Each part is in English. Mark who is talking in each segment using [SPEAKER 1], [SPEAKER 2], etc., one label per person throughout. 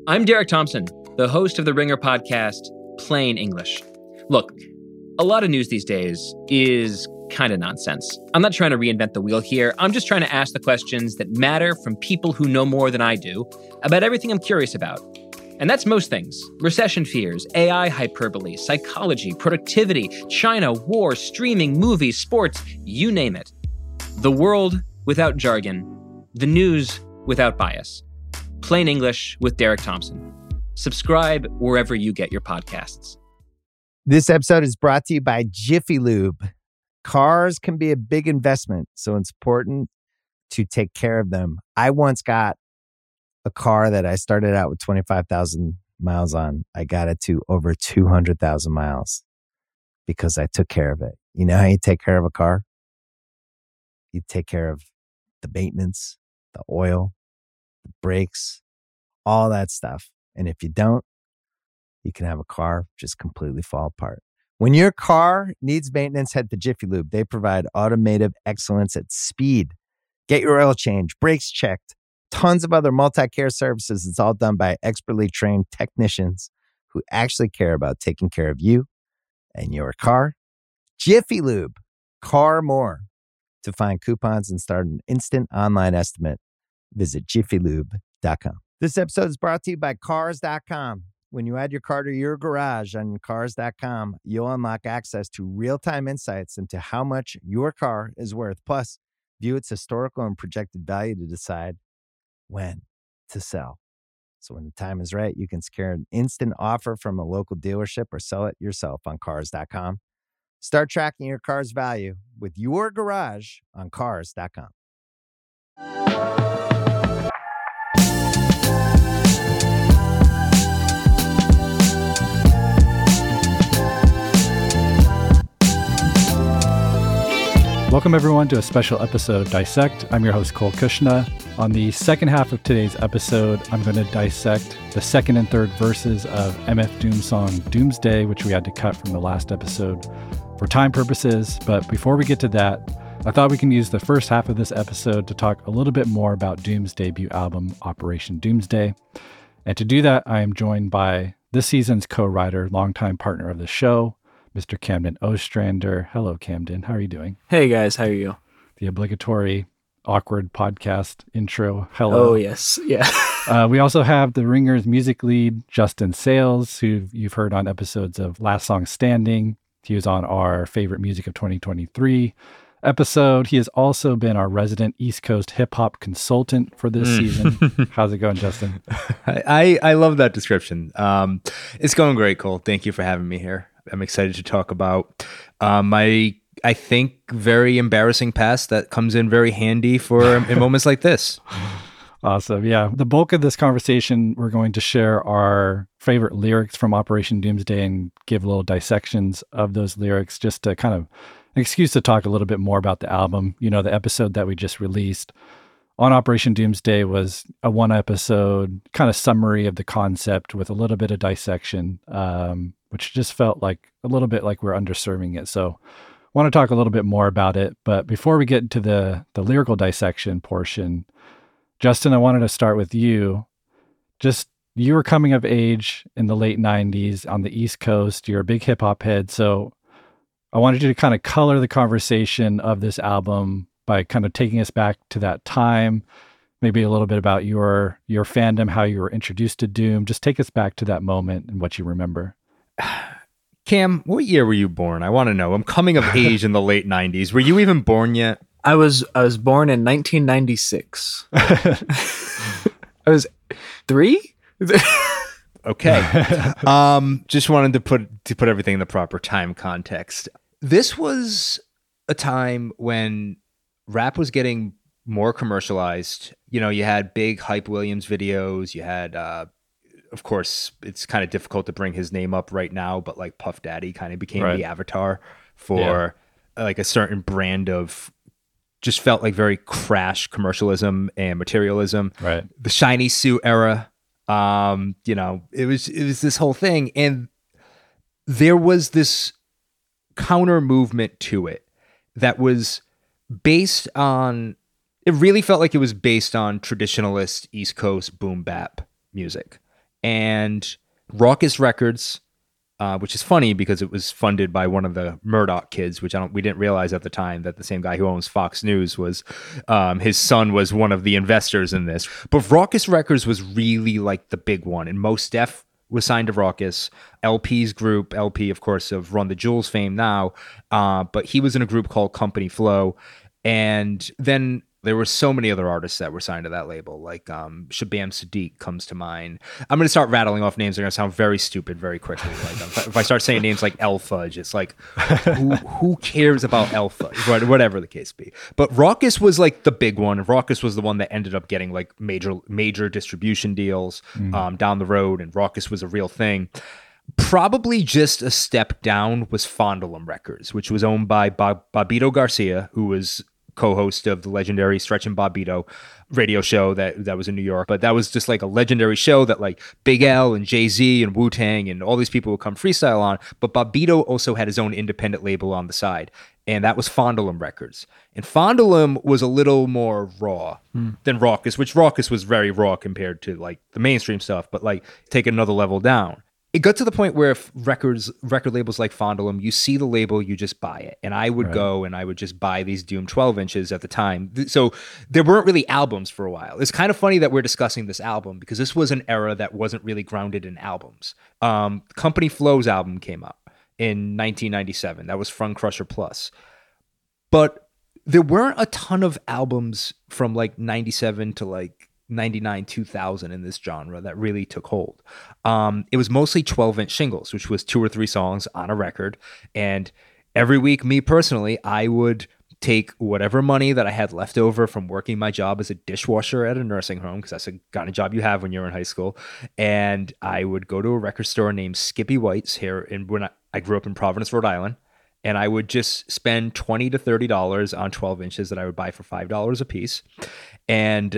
[SPEAKER 1] I'm Derek Thompson, the host of the Ringer podcast, Plain English. Look, a lot of news these days is kind of nonsense. I'm not trying to reinvent the wheel here. I'm just trying to ask the questions that matter from people who know more than I do about everything I'm curious about. And that's most things. Recession fears, AI hyperbole, psychology, productivity, China, war, streaming, movies, sports, you name it. The world without jargon. The news without bias. Plain English with Derek Thompson. Subscribe wherever you get your podcasts.
[SPEAKER 2] This episode is brought to you by Jiffy Lube. Cars can be a big investment, so it's important to take care of them. I once got a car that I started out with 25,000 miles on. I got it to over 200,000 miles because I took care of it. You know how you take care of a car? You take care of the maintenance, the oil, the brakes, all that stuff. And if you don't, you can have a car just completely fall apart. When your car needs maintenance, head to Jiffy Lube. They provide automotive excellence at speed. Get your oil change, brakes checked, tons of other multi-care services. It's all done by expertly trained technicians who actually care about taking care of you and your car. Jiffy Lube, car more. To find coupons and start an instant online estimate, visit jiffylube.com. This episode is brought to you by Cars.com. When you add your car to your garage on Cars.com, you'll unlock access to real-time insights into how much your car is worth. Plus, view its historical and projected value to decide when to sell. So when the time is right, you can secure an instant offer from a local dealership or sell it yourself on Cars.com. Start tracking your car's value with your garage on Cars.com.
[SPEAKER 3] Welcome, everyone, to a special episode of Dissect. I'm your host, Cole Kushna. On the second half of today's episode, I'm going to dissect the second and third verses of MF Doom's song Doomsday, which we had to cut from the last episode for time purposes. But before we get to that, I thought we can use the first half of this episode to talk a little bit more about Doom's debut album, Operation Doomsday. And to do that, I am joined by this season's co-writer, longtime partner of the show, Mr. Camden Ostrander. Hello, Camden. How are you doing?
[SPEAKER 4] Hey, guys. How are you?
[SPEAKER 3] The obligatory awkward podcast intro. Hello.
[SPEAKER 4] Oh, yes. Yeah.
[SPEAKER 3] We also have the Ringer's music lead, Justin Sales, who you've heard on episodes of Last Song Standing. He was on our favorite music of 2023 episode. He has also been our resident East Coast hip hop consultant for this season. How's it going, Justin?
[SPEAKER 5] I love that description. It's going great, Cole. Thank you for having me here. I'm excited to talk about my, I think, very embarrassing past that comes in very handy for in moments like this.
[SPEAKER 3] Awesome. Yeah. The bulk of this conversation, we're going to share our favorite lyrics from Operation Doomsday and give little dissections of those lyrics, just to kind of an excuse to talk a little bit more about the album. You know, the episode that we just released on Operation Doomsday was a one episode kind of summary of the concept with a little bit of dissection, which just felt like a little bit like we're underserving it. So I want to talk a little bit more about it. But before we get to the lyrical dissection portion, Justin, I wanted to start with you. Just, you were coming of age in the late 90s on the East Coast. You're a big hip hop head. So I wanted you to kind of color the conversation of this album by kind of taking us back to that time, maybe a little bit about your fandom, how you were introduced to Doom. Just take us back to that moment and what you remember.
[SPEAKER 5] Cam, what year were you born? I want to know. I'm coming of age in the late 90s. Were you even born yet?
[SPEAKER 4] I was born in 1996. I was 3?
[SPEAKER 5] Okay. Just wanted to put everything in the proper time context. This was a time when rap was getting more commercialized. You know, you had big Hype Williams videos. You had, of course, it's kind of difficult to bring his name up right now, but like Puff Daddy kind of became the avatar for like a certain brand of, just felt like very crash commercialism and materialism.
[SPEAKER 3] Right.
[SPEAKER 5] The shiny suit era. You know, it was this whole thing, and there was this counter movement to it that was based on, it really felt like it was based on traditionalist East Coast boom bap music. and Rawkus Records, which is funny because it was funded by one of the Murdoch kids, which we didn't realize at the time that the same guy who owns Fox News was his son was one of the investors in this. But Rawkus Records was really like the big one, and Mos Def was signed to Rawkus. LP's group, LP of course of Run the Jewels fame now, but he was in a group called Company Flow, and then there were so many other artists that were signed to that label, like Shabam Sadiq comes to mind. I'm going to start rattling off names. They're going to sound very stupid very quickly. Like if I start saying names like El Fudge, it's like, who cares about El Fudge? Whatever the case be. But Rawkus was like the big one. Rawkus was the one that ended up getting like major distribution deals down the road, and Rawkus was a real thing. Probably just a step down was Fondulum Records, which was owned by Bobbito Garcia, who was co-host of the legendary Stretch and Bobbito radio show that was in New York. But that was just like a legendary show that like Big L and Jay-Z and Wu-Tang and all these people would come freestyle on. But Bobbito also had his own independent label on the side, and that was Fondulum Records. And Fondulum was a little more raw than Rawkus, which Rawkus was very raw compared to like the mainstream stuff, but like take another level down. It got to the point where if record labels like Fondulum, you see the label, you just buy it. And I would go and I would just buy these Doom 12 inches at the time. So there weren't really albums for a while. It's kind of funny that we're discussing this album because this was an era that wasn't really grounded in albums. Company Flow's album came out in 1997. That was Front Crusher Plus. But there weren't a ton of albums from like 97 to like 99, 2000 in this genre that really took hold. It was mostly 12-inch singles, which was 2 or 3 songs on a record. And every week, me personally, I would take whatever money that I had left over from working my job as a dishwasher at a nursing home, because that's the kind of job you have when you're in high school. And I would go to a record store named Skippy White's here. And when I grew up in Providence, Rhode Island, and I would just spend $20 to $30 on 12 inches that I would buy for $5 a piece. And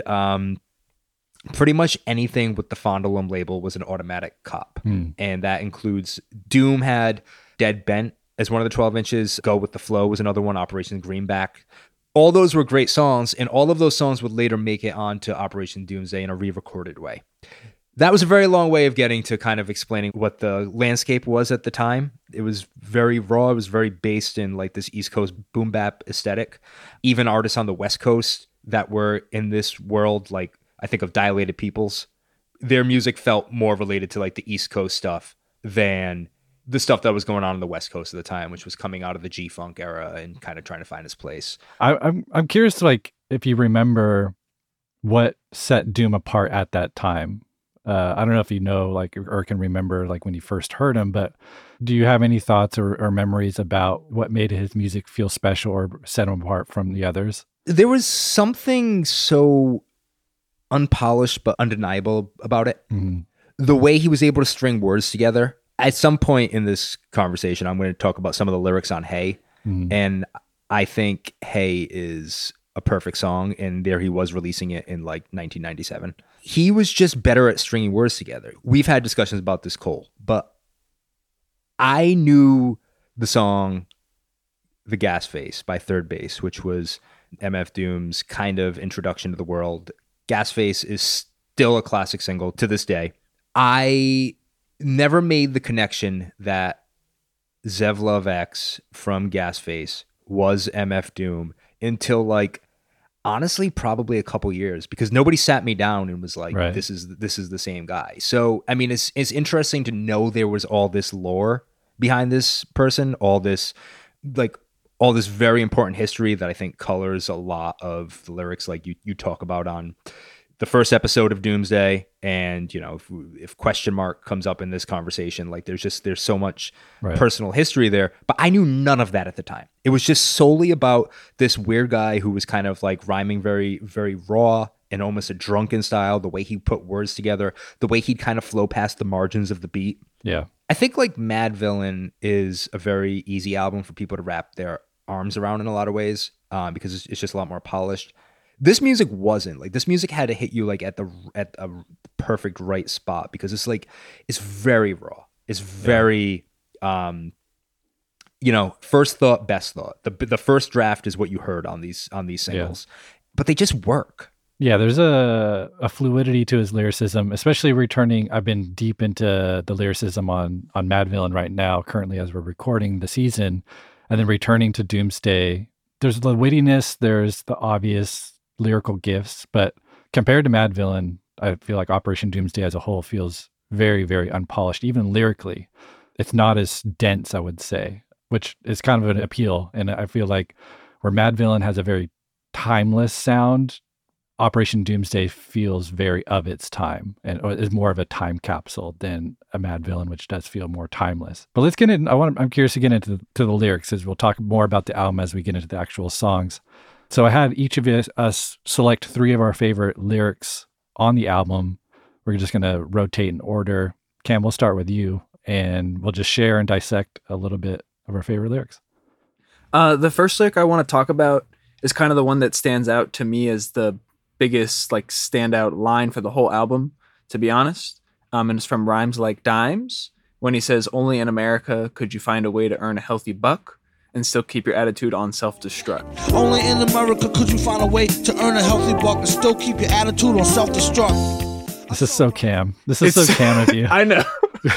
[SPEAKER 5] pretty much anything with the Fondulum label was an automatic cop. And that includes Doom had Dead Bent as one of the 12 inches. Go With the Flow was another one. Operation Greenback. All those were great songs, and all of those songs would later make it onto Operation Doomsday in a re-recorded way. That was a very long way of getting to kind of explaining what the landscape was at the time. It was very raw. It was very based in like this East Coast boom bap aesthetic. Even artists on the West Coast that were in this world, like I think of Dilated Peoples, their music felt more related to like the East Coast stuff than the stuff that was going on the West Coast at the time, which was coming out of the G-Funk era and kind of trying to find its place.
[SPEAKER 3] I'm curious, like, if you remember what set Doom apart at that time. I don't know if you know, like, or can remember, like, when you first heard him, but do you have any thoughts or memories about what made his music feel special or set him apart from the others?
[SPEAKER 5] There was something so unpolished but undeniable about it. The way he was able to string words together. At some point in this conversation, I'm going to talk about some of the lyrics on Hey. And I think Hey is a perfect song, and there he was releasing it in like 1997. He was just better at stringing words together. We've had discussions about this, Cole, but I knew the song The Gas Face by Third Base, which was MF Doom's kind of introduction to the world. Gas Face is still a classic single to this day. I never made the connection that Zev Love X from Gas Face was MF Doom until like, honestly, probably a couple years, because nobody sat me down and was like, this is the same guy. So, I mean, it's interesting to know there was all this lore behind this person, all this very important history that I think colors a lot of the lyrics like you talk about on the first episode of Doomsday. And, you know, if question mark comes up in this conversation, like there's so much personal history there, but I knew none of that at the time. It was just solely about this weird guy who was kind of like rhyming very, very raw and almost a drunken style, the way he put words together, the way he'd kind of flow past the margins of the beat.
[SPEAKER 3] Yeah. I
[SPEAKER 5] think like Mad Villain is a very easy album for people to wrap their arms around in a lot of ways, because it's just a lot more polished. This music wasn't. Like, this music had to hit you like at a perfect right spot, because it's very raw. It's very first thought, best thought. The first draft is what you heard on these singles. But they just work.
[SPEAKER 3] Yeah, there's a fluidity to his lyricism, especially returning. I've been deep into the lyricism on Mad Villain right now, currently as we're recording the season, and then returning to Doomsday. There's the wittiness, there's the obvious lyrical gifts, but compared to Mad Villain, I feel like Operation Doomsday as a whole feels very, very unpolished, even lyrically. It's not as dense, I would say, which is kind of an appeal. And I feel like where Mad Villain has a very timeless sound, Operation Doomsday feels very of its time and is more of a time capsule than a Mad Villain, which does feel more timeless. But let's get in. I'm curious to get into the lyrics, as we'll talk more about the album as we get into the actual songs. So I had each of us select 3 of our favorite lyrics on the album. We're just going to rotate in order. Cam, we'll start with you, and we'll just share and dissect a little bit of our favorite lyrics.
[SPEAKER 4] The first lyric I want to talk about is kind of the one that stands out to me as the biggest like standout line for the whole album, to be honest. And it's from Rhymes Like Dimes, when he says, "Only in America could you find a way to earn a healthy buck and still keep your attitude on self-destruct."
[SPEAKER 6] Only in America could you find a way to earn a healthy buck and still keep your attitude on self-destruct.
[SPEAKER 3] This is so Cam. This is so Cam of you.
[SPEAKER 4] I know.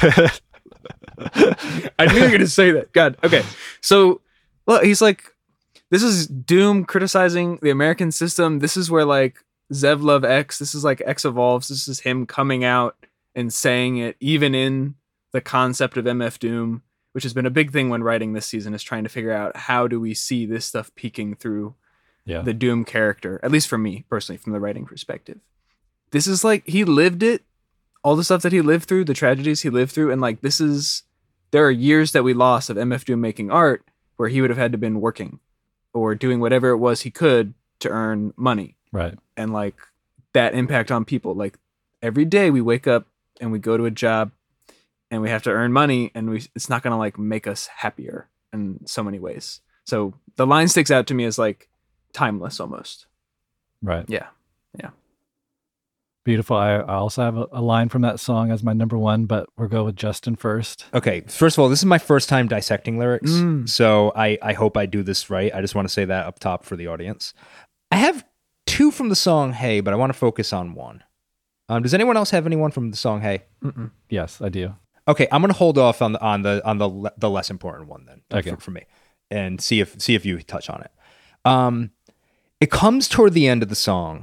[SPEAKER 4] I knew you were going to say that. God. Okay. So, well, he's like, this is Doom criticizing the American system. This is where like Zev Love X, this is like X Evolves. This is him coming out and saying it, even in the concept of MF Doom, which has been a big thing when writing this season, is trying to figure out how do we see this stuff peeking through the Doom character, at least for me personally, from the writing perspective. This is like, he lived it, all the stuff that he lived through, the tragedies he lived through. And like, there are years that we lost of MF Doom making art where he would have had to been working or doing whatever it was he could to earn money.
[SPEAKER 3] Right.
[SPEAKER 4] And like that impact on people. Like every day we wake up and we go to a job and we have to earn money, and it's not going to like make us happier in so many ways. So the line sticks out to me as like timeless almost.
[SPEAKER 3] Right.
[SPEAKER 4] Yeah.
[SPEAKER 3] Beautiful. I also have a line from that song as my number 1, but we'll go with Justin first.
[SPEAKER 5] Okay. First of all, this is my first time dissecting lyrics, so I hope I do this right. I just want to say that up top for the audience. I have 2 from the song Hey, but I want to focus on 1. Does anyone else have anyone from the song Hey?
[SPEAKER 3] Mm-mm. Yes, I do.
[SPEAKER 5] Okay, I'm going to hold off on the less important one then.
[SPEAKER 3] Okay.
[SPEAKER 5] For me, and see if you touch on it. It comes toward the end of the song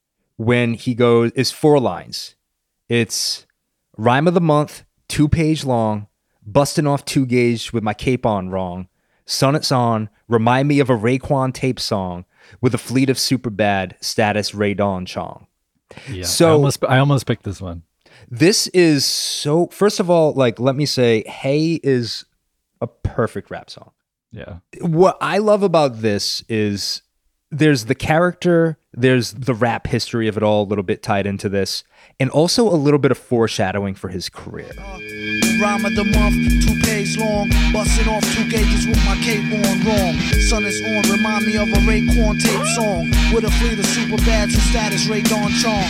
[SPEAKER 5] when he goes. It's 4 lines. It's rhyme of the month, 2-page long, busting off 2 gauge with my cape on wrong. Sun it's on, remind me of a Raekwon tape song with a fleet of super bad status Ray Dawn Chong.
[SPEAKER 3] Yeah,
[SPEAKER 5] so
[SPEAKER 3] I almost picked this one.
[SPEAKER 5] This is so, first of all, like, let me say, Hey is a perfect rap song.
[SPEAKER 3] Yeah.
[SPEAKER 5] What I love about this is there's the character, there's the rap history of it all a little bit tied into this, and also a little bit of foreshadowing for his career.
[SPEAKER 6] Rhyme of the month, 2-page long, busting off 2 gauges with my cape on wrong. Sun is on, remind me of a Raekwon tape song with a fleet of super bad to status Ray Dawn Chong.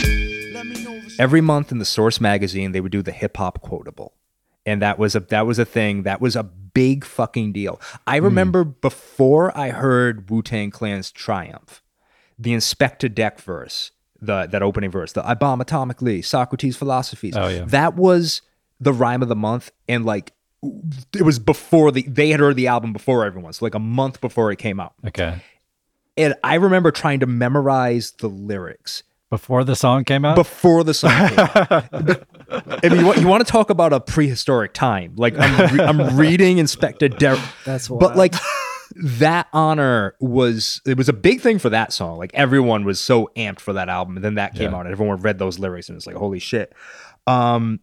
[SPEAKER 5] Every month in the Source magazine, they would do the hip hop quotable. And that was a thing. That was a big fucking deal. I remember before I heard Wu-Tang Clan's Triumph, the Inspector Deck verse, that opening verse, the I bomb atomically, Socrates' philosophies.
[SPEAKER 3] Oh, yeah.
[SPEAKER 5] That was the rhyme of the month. And like, it was before they had heard the album before everyone. So like a month before it came out.
[SPEAKER 3] Okay.
[SPEAKER 5] And I remember trying to memorize the lyrics.
[SPEAKER 3] Before the song came out?
[SPEAKER 5] Before the song came out. I mean, you want to talk about a prehistoric time. Like, I'm reading Inspector Derek.
[SPEAKER 4] That's wild.
[SPEAKER 5] But like, that honor it was a big thing for that song. Like, everyone was so amped for that album. And then that came out and everyone read those lyrics and it's like, holy shit. But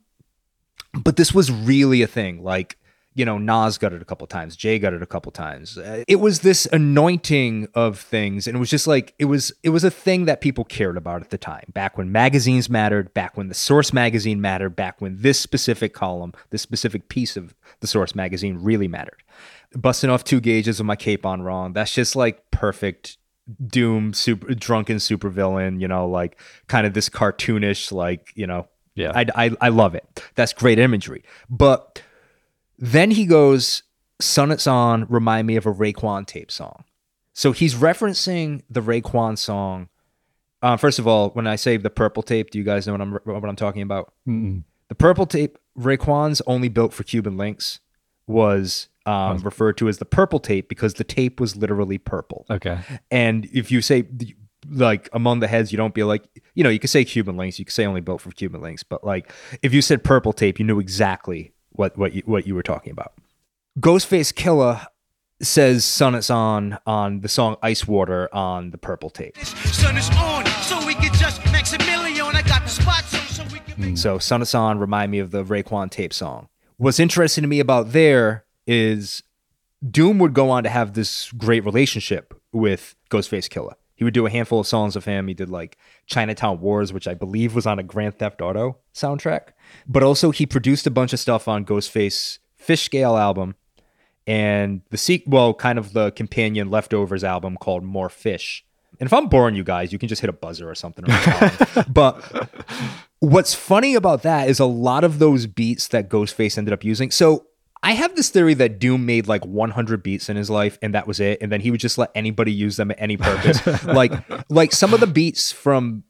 [SPEAKER 5] this was really a thing. Like, you know, Nas got it a couple times. Jay got it a couple times. It was this anointing of things. And it was just like, it was a thing that people cared about at the time. Back when magazines mattered, back when the Source magazine mattered, back when this specific column, this specific piece of the Source magazine really mattered. Busting off 2 gauges with my cape on wrong. That's just like perfect Doom, drunken supervillain, you know, like kind of this cartoonish, like, you know,
[SPEAKER 3] yeah.
[SPEAKER 5] I love it. That's great imagery. But then he goes, Sun It's On, remind me of a Raekwon tape song. So he's referencing the Raekwon song First of all, when I say the purple tape, do you guys know what I'm talking about?
[SPEAKER 3] Mm-mm.
[SPEAKER 5] The purple tape, Raekwon's only built for Cuban links, was referred to as the purple tape because the tape was literally purple.
[SPEAKER 3] Okay.
[SPEAKER 5] And if you say like among the heads, you don't be like, you know, you could say Cuban links, you could say only built for Cuban links, but like if you said purple tape, you knew exactly what you were talking about. Ghostface Killah says "Sun It's On" the song "Ice Water" on the purple tape.
[SPEAKER 6] Sun is on, so we can just Maximilian. I got the spot, so we can.
[SPEAKER 5] So "Sun It's On" remind me of the Raekwon tape song. What's interesting to me about there is Doom would go on to have this great relationship with Ghostface Killah. He would do a handful of songs of him. He did like Chinatown Wars, which I believe was on a Grand Theft Auto soundtrack. But also he produced a bunch of stuff on Ghostface Fish Scale album and the sequel, kind of the companion Leftovers album called More Fish. And if I'm boring you guys, you can just hit a buzzer or something. But what's funny about that is a lot of those beats that Ghostface ended up using. So I have this theory that Doom made like 100 beats in his life and that was it. And then he would just let anybody use them at any purpose. like some of the beats from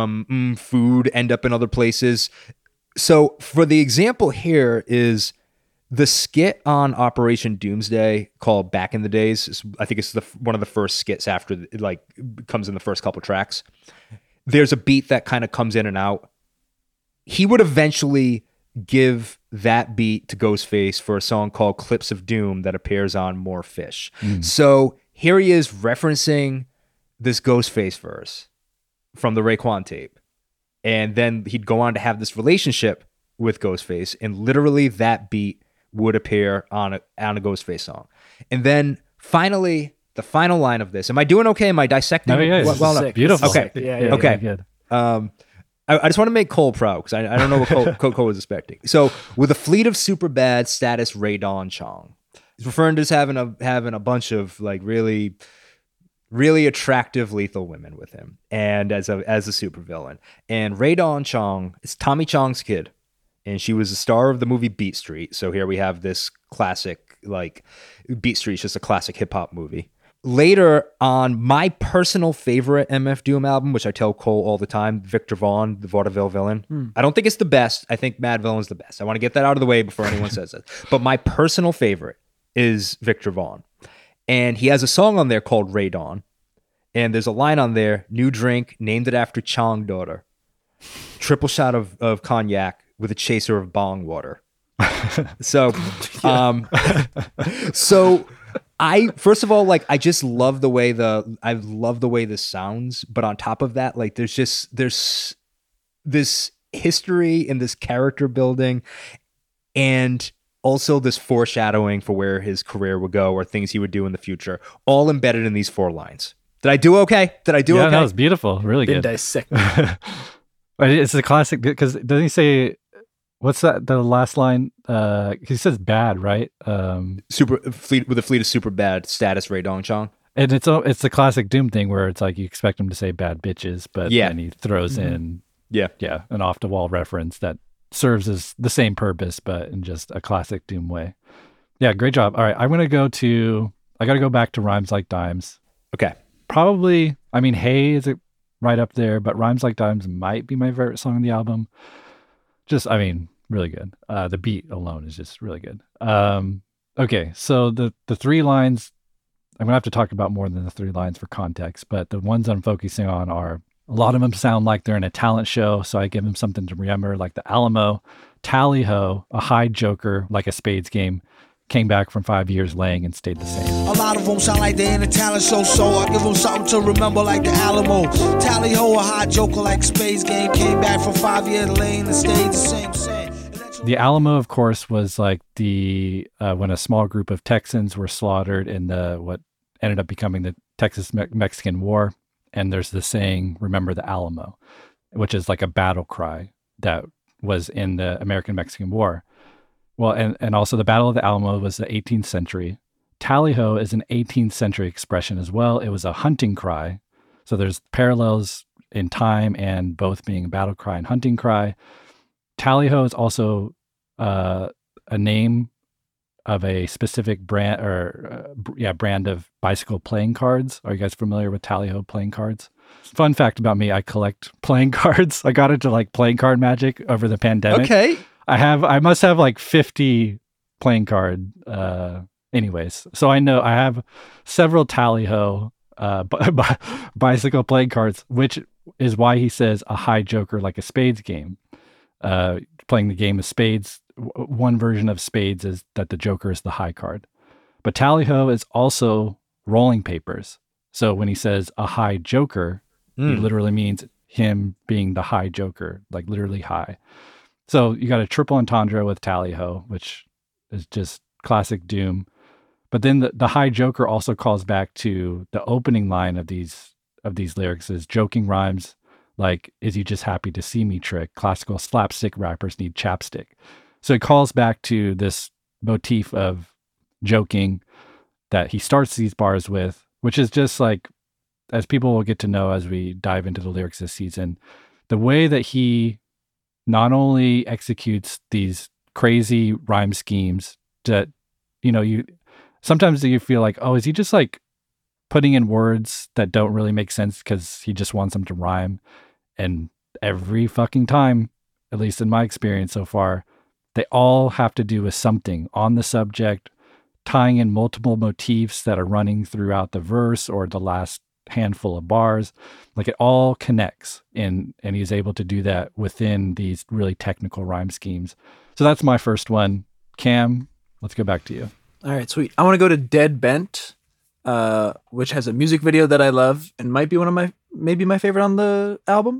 [SPEAKER 5] Food end up in other places. So for the example here is the skit on Operation Doomsday called Back in the Days. I think it's one of the first skits after it like comes in the first couple tracks. There's a beat that kind of comes in and out. He would eventually give that beat to Ghostface for a song called Clips of Doom that appears on More Fish. So here he is referencing this Ghostface verse from the Raekwon tape. And then he'd go on to have this relationship with Ghostface, and literally that beat would appear on a Ghostface song. And then finally, the final line of this. Am I doing okay? Am I dissecting?
[SPEAKER 3] No, yeah,
[SPEAKER 4] Well, no.
[SPEAKER 3] beautiful.
[SPEAKER 5] Okay.
[SPEAKER 4] Yeah.
[SPEAKER 5] Okay.
[SPEAKER 3] Good.
[SPEAKER 5] I just want to make Cole proud because I don't know what Cole was expecting. So, with a fleet of Superbad status, Rae Dawn Chong, he's referring to as having a bunch of like really, really attractive lethal women with him, and as a supervillain. And Rae Dawn Chong is Tommy Chong's kid, and she was the star of the movie Beat Street. So here we have this classic, like Beat Street's just a classic hip hop movie. Later on, my personal favorite MF Doom album, which I tell Cole all the time, Victor Vaughn, the vaudeville villain. I don't think it's the best. I think Mad Villain's the best. I want to get that out of the way before anyone says it. But my personal favorite is Victor Vaughn. And he has a song on there called Rae Dawn. And there's a line on there, new drink, named it after Chong daughter. Triple shot of cognac with a chaser of bong water. So I first of all, like, I just love the way this sounds, but on top of that, like there's this history and this character building and also this foreshadowing for where his career would go or things he would do in the future, all embedded in these 4 lines. Did I do okay? Okay?
[SPEAKER 3] Yeah, that was beautiful. Really
[SPEAKER 4] Been
[SPEAKER 3] good.
[SPEAKER 4] dissected.
[SPEAKER 3] But it's a classic because doesn't he say, what's that? The last line? He says bad, right?
[SPEAKER 5] With a fleet of Superbad status, Rae Dawn Chong.
[SPEAKER 3] And it's the classic Doom thing where it's like you expect him to say bad bitches, but then he throws in an off the wall reference that serves as the same purpose, but in just a classic Doom way. Yeah, great job. All right, I got to go back to Rhymes Like Dimes.
[SPEAKER 5] Okay.
[SPEAKER 3] Probably, I mean, Hey is right up there, but Rhymes Like Dimes might be my favorite song on the album. Just, I mean, really good. The beat alone is just really good. Okay, so the 3 lines, I'm going to have to talk about more than the 3 lines for context, but the ones I'm focusing on are, a lot of them sound like they're in a talent show, so I give them something to remember, like the Alamo, Tally Ho, a high joker, like a spades game, came back from 5 years laying and stayed the same.
[SPEAKER 6] A lot of them sound like they're in a talent show, so I give them something to remember like the Alamo. Tally Ho, a hot joker like Space Game, came back from 5 years lane and stayed the same.
[SPEAKER 3] The Alamo, of course, was like the when a small group of Texans were slaughtered in what ended up becoming the Texas-Mexican War. And there's the saying, remember the Alamo, which is like a battle cry that was in the American-Mexican War. Well, and also the Battle of the Alamo was the 18th century. Tally Ho is an 18th century expression as well. It was a hunting cry. So there's parallels in time and both being a battle cry and hunting cry. Tally Ho is also a name of a specific brand brand of bicycle playing cards. Are you guys familiar with Tally Ho playing cards? Fun fact about me, I collect playing cards. I got into like playing card magic over the pandemic.
[SPEAKER 5] Okay.
[SPEAKER 3] I must have like 50 playing card anyways. So I know I have several Tally-Ho bicycle playing cards, which is why he says a high joker like a spades game. Playing the game of spades, one version of spades is that the joker is the high card. But Tally-Ho is also rolling papers. So when he says a high joker, he literally means him being the high joker, like literally high. So you got a triple entendre with Tally-Ho, which is just classic Doom. But then the high joker also calls back to the opening line of these lyrics is joking rhymes like, is he just happy to see me trick? Classical slapstick rappers need chapstick. So it calls back to this motif of joking that he starts these bars with, which is just like, as people will get to know as we dive into the lyrics this season, the way that he not only executes these crazy rhyme schemes that, sometimes you feel like, oh, is he just like putting in words that don't really make sense because he just wants them to rhyme? And every fucking time, at least in my experience so far, they all have to do with something on the subject, tying in multiple motifs that are running throughout the verse or the last handful of bars. Like it all connects, and he's able to do that within these really technical rhyme schemes. So that's my first one. Cam, let's go back to you.
[SPEAKER 4] All right, sweet. I want to go to Dead Bent, which has a music video that I love and might be maybe my favorite on the album.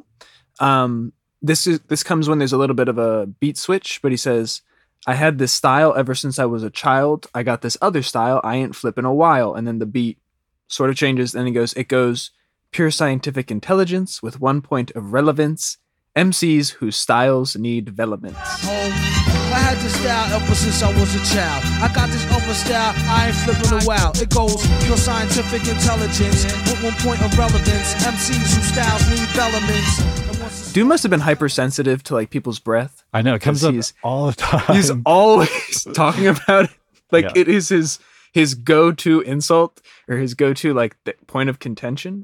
[SPEAKER 4] This comes when there's a little bit of a beat switch, but he says, I had this style ever since I was a child. I got this other style. I ain't flipping a while. And then the beat sort of changes. And it goes pure scientific intelligence with 1 point of relevance. MCs whose styles need development.
[SPEAKER 6] I had this style ever since I was a child. I got this other style, I ain't flipping a while. It goes pure scientific intelligence with 1 point of relevance. MCs whose styles need development.
[SPEAKER 4] Doom must have been hypersensitive to like people's breath.
[SPEAKER 3] I know, it comes up all the time.
[SPEAKER 4] He's always talking about it. Like it is his go-to insult or his go-to like the point of contention.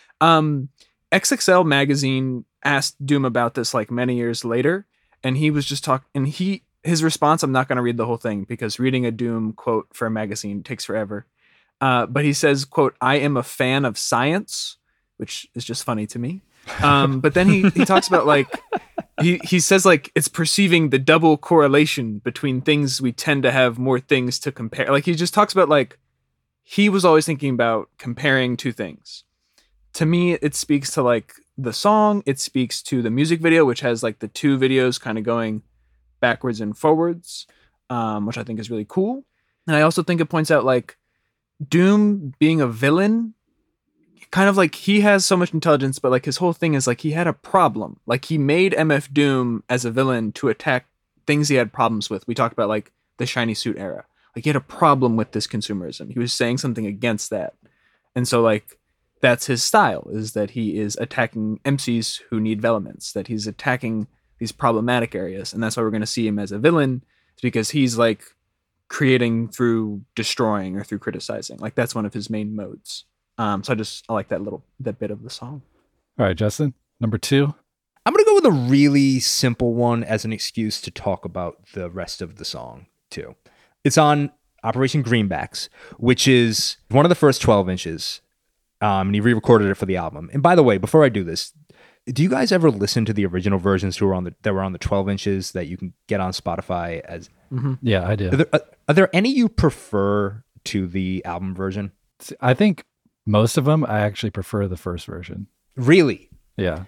[SPEAKER 4] XXL magazine asked Doom about this like many years later, and he was just talking, and his response, I'm not going to read the whole thing because reading a Doom quote for a magazine takes forever. But he says, quote, I am a fan of science, which is just funny to me. But then he talks about like, he says like, it's perceiving the double correlation between things. We tend to have more things to compare. Like he just talks about like, he was always thinking about comparing two things. To me, it speaks to like the song. It speaks to the music video, which has like the two videos kind of going backwards and forwards, which I think is really cool. And I also think it points out like Doom being a villain, kind of like he has so much intelligence, but like his whole thing is like he had a problem. Like he made MF Doom as a villain to attack things he had problems with. We talked about like the shiny suit era. Like he had a problem with this consumerism. He was saying something against that. And so like, that's his style, is that he is attacking MCs who need developments, that he's attacking these problematic areas. And that's why we're going to see him as a villain, is because he's like creating through destroying or through criticizing. Like that's one of his main modes. So I like that bit of the song.
[SPEAKER 3] All right, Justin, number 2.
[SPEAKER 5] I'm going to go with a really simple one as an excuse to talk about the rest of the song too. It's on Operation Greenbacks, which is one of the first 12 inches. And he re-recorded it for the album. And by the way, before I do this, do you guys ever listen to the original versions that were on the 12 inches that you can get on Spotify? As
[SPEAKER 3] Yeah, I do.
[SPEAKER 5] Are there any you prefer to the album version?
[SPEAKER 3] I think most of them, I actually prefer the first version.
[SPEAKER 5] Really?
[SPEAKER 3] Yeah.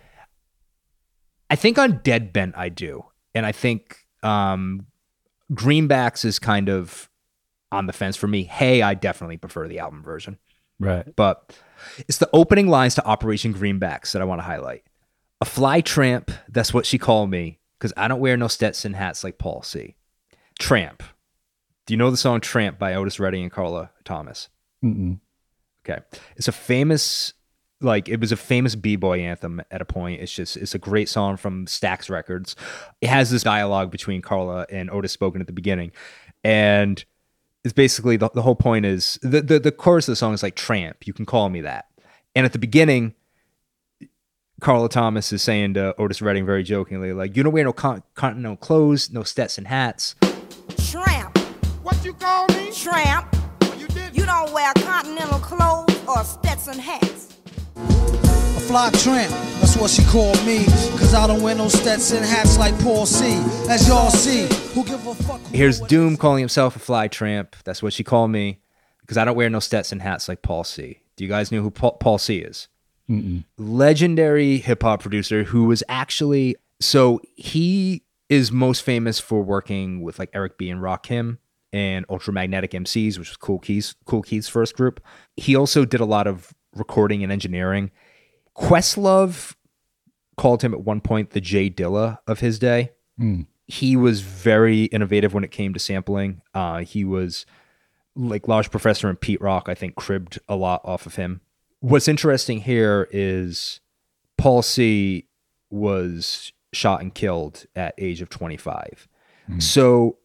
[SPEAKER 5] I think on Dead Bent I do. And I think Greenbacks is kind of on the fence for me. Hey, I definitely prefer the album version.
[SPEAKER 3] Right.
[SPEAKER 5] But it's the opening lines to Operation Greenbacks that I want to highlight. A fly tramp, that's what she called me, because I don't wear no Stetson hats like Paul C. Tramp. Do you know the song Tramp by Otis Redding and Carla Thomas?
[SPEAKER 3] Mm-mm.
[SPEAKER 5] Okay. It's it was a famous B-boy anthem at a point. It's a great song from Stax Records. It has this dialogue between Carla and Otis spoken at the beginning. And it's basically the whole point is the chorus of the song is like tramp. You can call me that. And at the beginning, Carla Thomas is saying to Otis Redding very jokingly, like, you don't wear no continental clothes, no Stetson hats.
[SPEAKER 7] Tramp.
[SPEAKER 6] What you call me?
[SPEAKER 7] Tramp.
[SPEAKER 6] You did.
[SPEAKER 7] You don't wear continental clothes or Stetson hats.
[SPEAKER 6] A fly tramp, that's what she called me. Cause I don't wear no Stetson hats like Paul C. As y'all see, who give a fuck?
[SPEAKER 5] Here's Doom calling himself a fly tramp. That's what she called me because I don't wear no Stetson hats like Paul C. Do you guys know who Paul C is?
[SPEAKER 3] Mm-mm.
[SPEAKER 5] Legendary hip-hop producer who was actually, so he is most famous for working with like Eric B and Rakim and Ultramagnetic MCs, which was Cool Keith's first group. He also did a lot of recording and engineering. Questlove called him at one point the Jay Dilla of his day. He was very innovative when it came to sampling. He was like Large Professor and Pete Rock, I think, cribbed a lot off of him. What's interesting here is Paul C was shot and killed at age of 25. So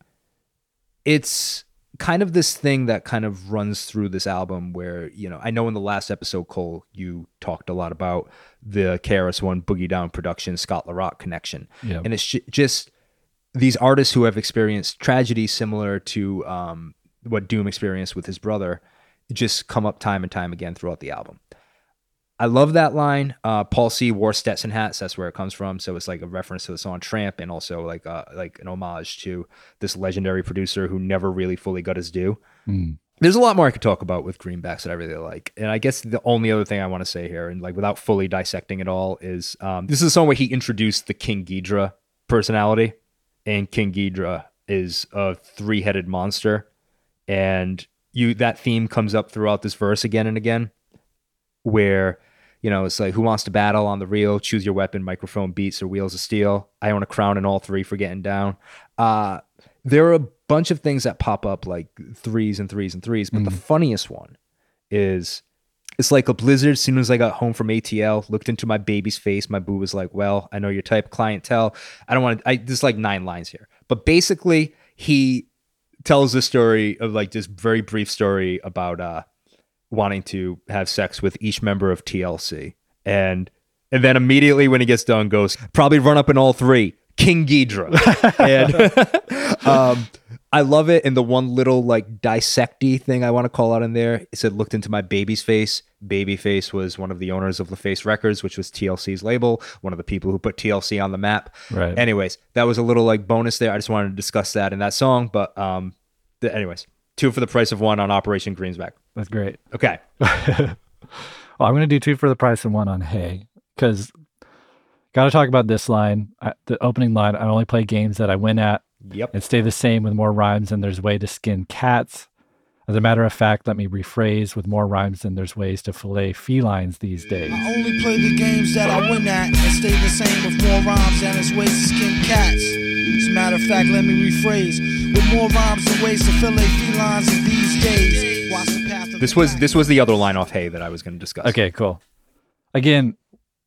[SPEAKER 5] it's kind of this thing that kind of runs through this album where, you know, I know in the last episode, Cole, you talked a lot about the KRS-One Boogie Down production, Scott LaRock connection.
[SPEAKER 3] Yep.
[SPEAKER 5] And it's just these artists who have experienced tragedy similar to what Doom experienced with his brother just come up time and time again throughout the album. I love that line. Paul C wore Stetson hats. That's where it comes from. So it's like a reference to the song Tramp and also like an homage to this legendary producer who never really fully got his due. There's a lot more I could talk about with Greenbacks that I really like. And I guess the only other thing I want to say here, and like without fully dissecting it all, is this is a song where he introduced the King Ghidra personality. And King Ghidra is a three-headed monster. And that theme comes up throughout this verse again and again, where, you know, it's like, who wants to battle on the real? Choose your weapon, microphone, beats, or wheels of steel. I own a crown in all three for getting down. There are a bunch of things that pop up like threes and threes and threes, but the funniest one is, it's like a blizzard. As soon as I got home from ATL, looked into my baby's face, my boo was like, well, I know your type of clientele. There's like 9 lines here. But basically, he tells the story of like this very brief story about wanting to have sex with each member of TLC. And then immediately when he gets done goes, probably run up in all three, King Ghidra. And I love it. And the one little like dissecty thing I want to call out in there, it said, looked into my baby's face. Babyface was one of the owners of LaFace Records, which was TLC's label, one of the people who put TLC on the map.
[SPEAKER 3] Right.
[SPEAKER 5] Anyways, that was a little like bonus there. I just wanted to discuss that in that song. But anyways, 2 for the price of 1 on Operation Greensback.
[SPEAKER 3] That's great.
[SPEAKER 5] Okay.
[SPEAKER 3] Well, I'm going to do 2 for the price of 1 on Hey, because got to talk about this line, the opening line. I only play games that I win at.
[SPEAKER 5] Yep.
[SPEAKER 3] And stay the same with more rhymes than there's way to skin cats. As a matter of fact, let me rephrase, with more rhymes than there's ways to fillet felines these days.
[SPEAKER 6] I only play the games that I win at and stay the same with more rhymes than there's ways to skin cats. As a matter of fact, let me rephrase, with more rhymes than ways to fillet felines in these days. Watch the path of
[SPEAKER 5] This was the other line off Hey that I was going to discuss.
[SPEAKER 3] Okay, cool. Again,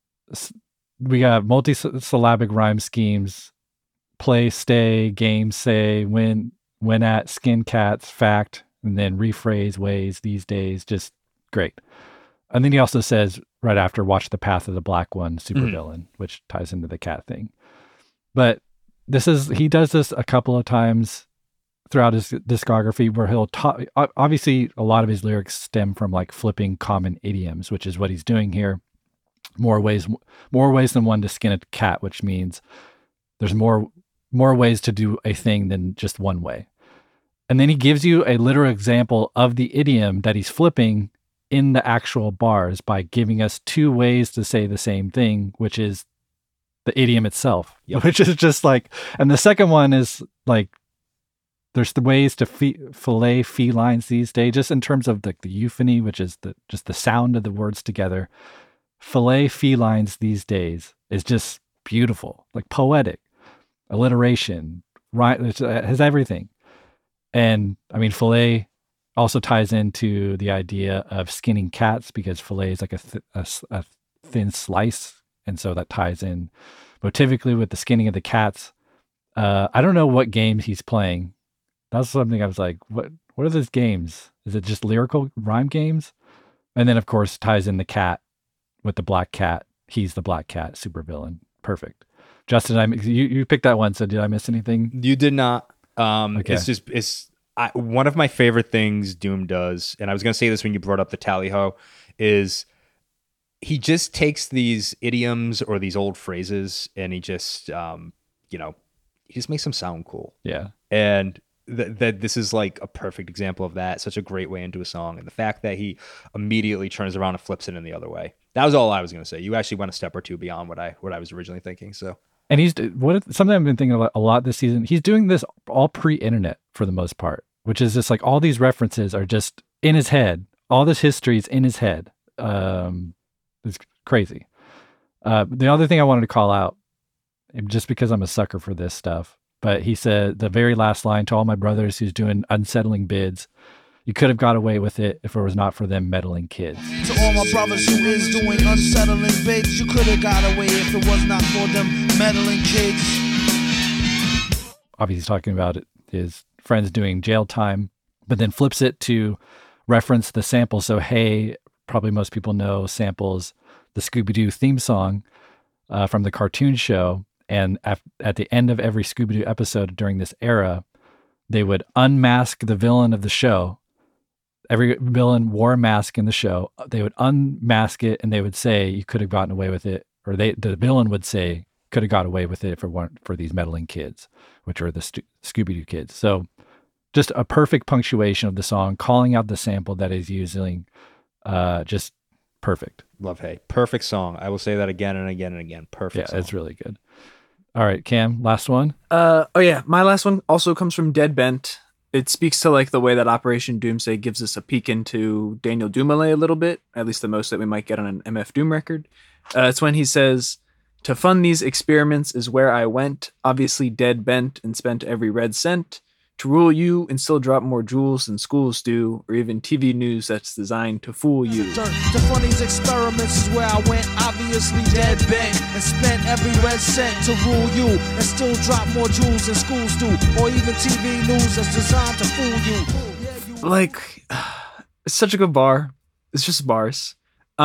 [SPEAKER 3] we got multi-syllabic rhyme schemes: play, stay, game, say, win at, skin cats, fact, and then rephrase, ways, these days. Just great. And then he also says right after, watch the path of the black one, supervillain, which ties into the cat thing. But he does this a couple of times throughout his discography where he'll obviously a lot of his lyrics stem from like flipping common idioms, which is what he's doing here. More ways than one to skin a cat, which means there's more ways to do a thing than just one way. And then he gives you a literal example of the idiom that he's flipping in the actual bars by giving us 2 ways to say the same thing, which is the idiom itself, which is just like, and the second one is like, there's the ways to fillet felines these days, just in terms of the euphony, which is just the sound of the words together. Fillet felines these days is just beautiful, like poetic, alliteration, right? It has everything. And I mean, fillet also ties into the idea of skinning cats, because fillet is like a thin slice. And so that ties in motivically with the skinning of the cats. I don't know what games he's playing. That's something I was like, what are those games? Is it just lyrical rhyme games? And then of course ties in the cat with the black cat he's the Black Cat supervillain. Perfect. Justin, you picked that one, so did I miss anything?
[SPEAKER 5] You did not.
[SPEAKER 3] Okay.
[SPEAKER 5] One of my favorite things Doom does, and I was going to say this when you brought up the tally-ho, is he just takes these idioms or these old phrases and he just, he just makes them sound cool.
[SPEAKER 3] Yeah.
[SPEAKER 5] And that this is like a perfect example of that. Such a great way into a song. And the fact that he immediately turns around and flips it in the other way. That was all I was going to say. You actually went a step or two beyond what I was originally thinking. So.
[SPEAKER 3] And something I've been thinking about a lot this season. He's doing this all pre-internet for the most part, which is just like all these references are just in his head. All this history is in his head. It's crazy. The other thing I wanted to call out, just because I'm a sucker for this stuff, but he said the very last line to all my brothers who's doing unsettling bids, you could have got away with it if it was not for them meddling kids.
[SPEAKER 6] To all my brothers who is doing unsettling bids, you could have got away if it was not for them meddling kids.
[SPEAKER 3] Obviously he's talking about his friends doing jail time, but then flips it to reference the sample. So, hey, probably most people know samples the Scooby-Doo theme song from the cartoon show. And at the end of every Scooby-Doo episode during this era, they would unmask the villain of the show. Every villain wore a mask in the show. They would unmask it and they would say, you could have gotten away with it. Or the villain would say, could have got away with it if it weren't for these meddling kids, which are the Scooby-Doo kids. So just a perfect punctuation of the song, calling out the sample that he's using. Just perfect.
[SPEAKER 5] Love Hey. Perfect song. I will say that again and again and again. Perfect song.
[SPEAKER 3] It's really good. All right, Cam, last one.
[SPEAKER 4] My last one also comes from Dead Bent. It speaks to like the way that Operation Doomsday gives us a peek into Daniel Dumoulin a little bit, at least the most that we might get on an MF Doom record. It's when he says, "To fund these experiments is where I went, obviously dead bent and spent every red cent. To rule you and still drop more jewels than schools do, or even TV news that's designed to fool you."
[SPEAKER 6] To fund these experiments is where I went, obviously dead bent, and spent every red cent to rule you, and still drop more jewels than schools do, or even TV news that's designed to fool you.
[SPEAKER 4] Like, it's such a good bar. It's just bars.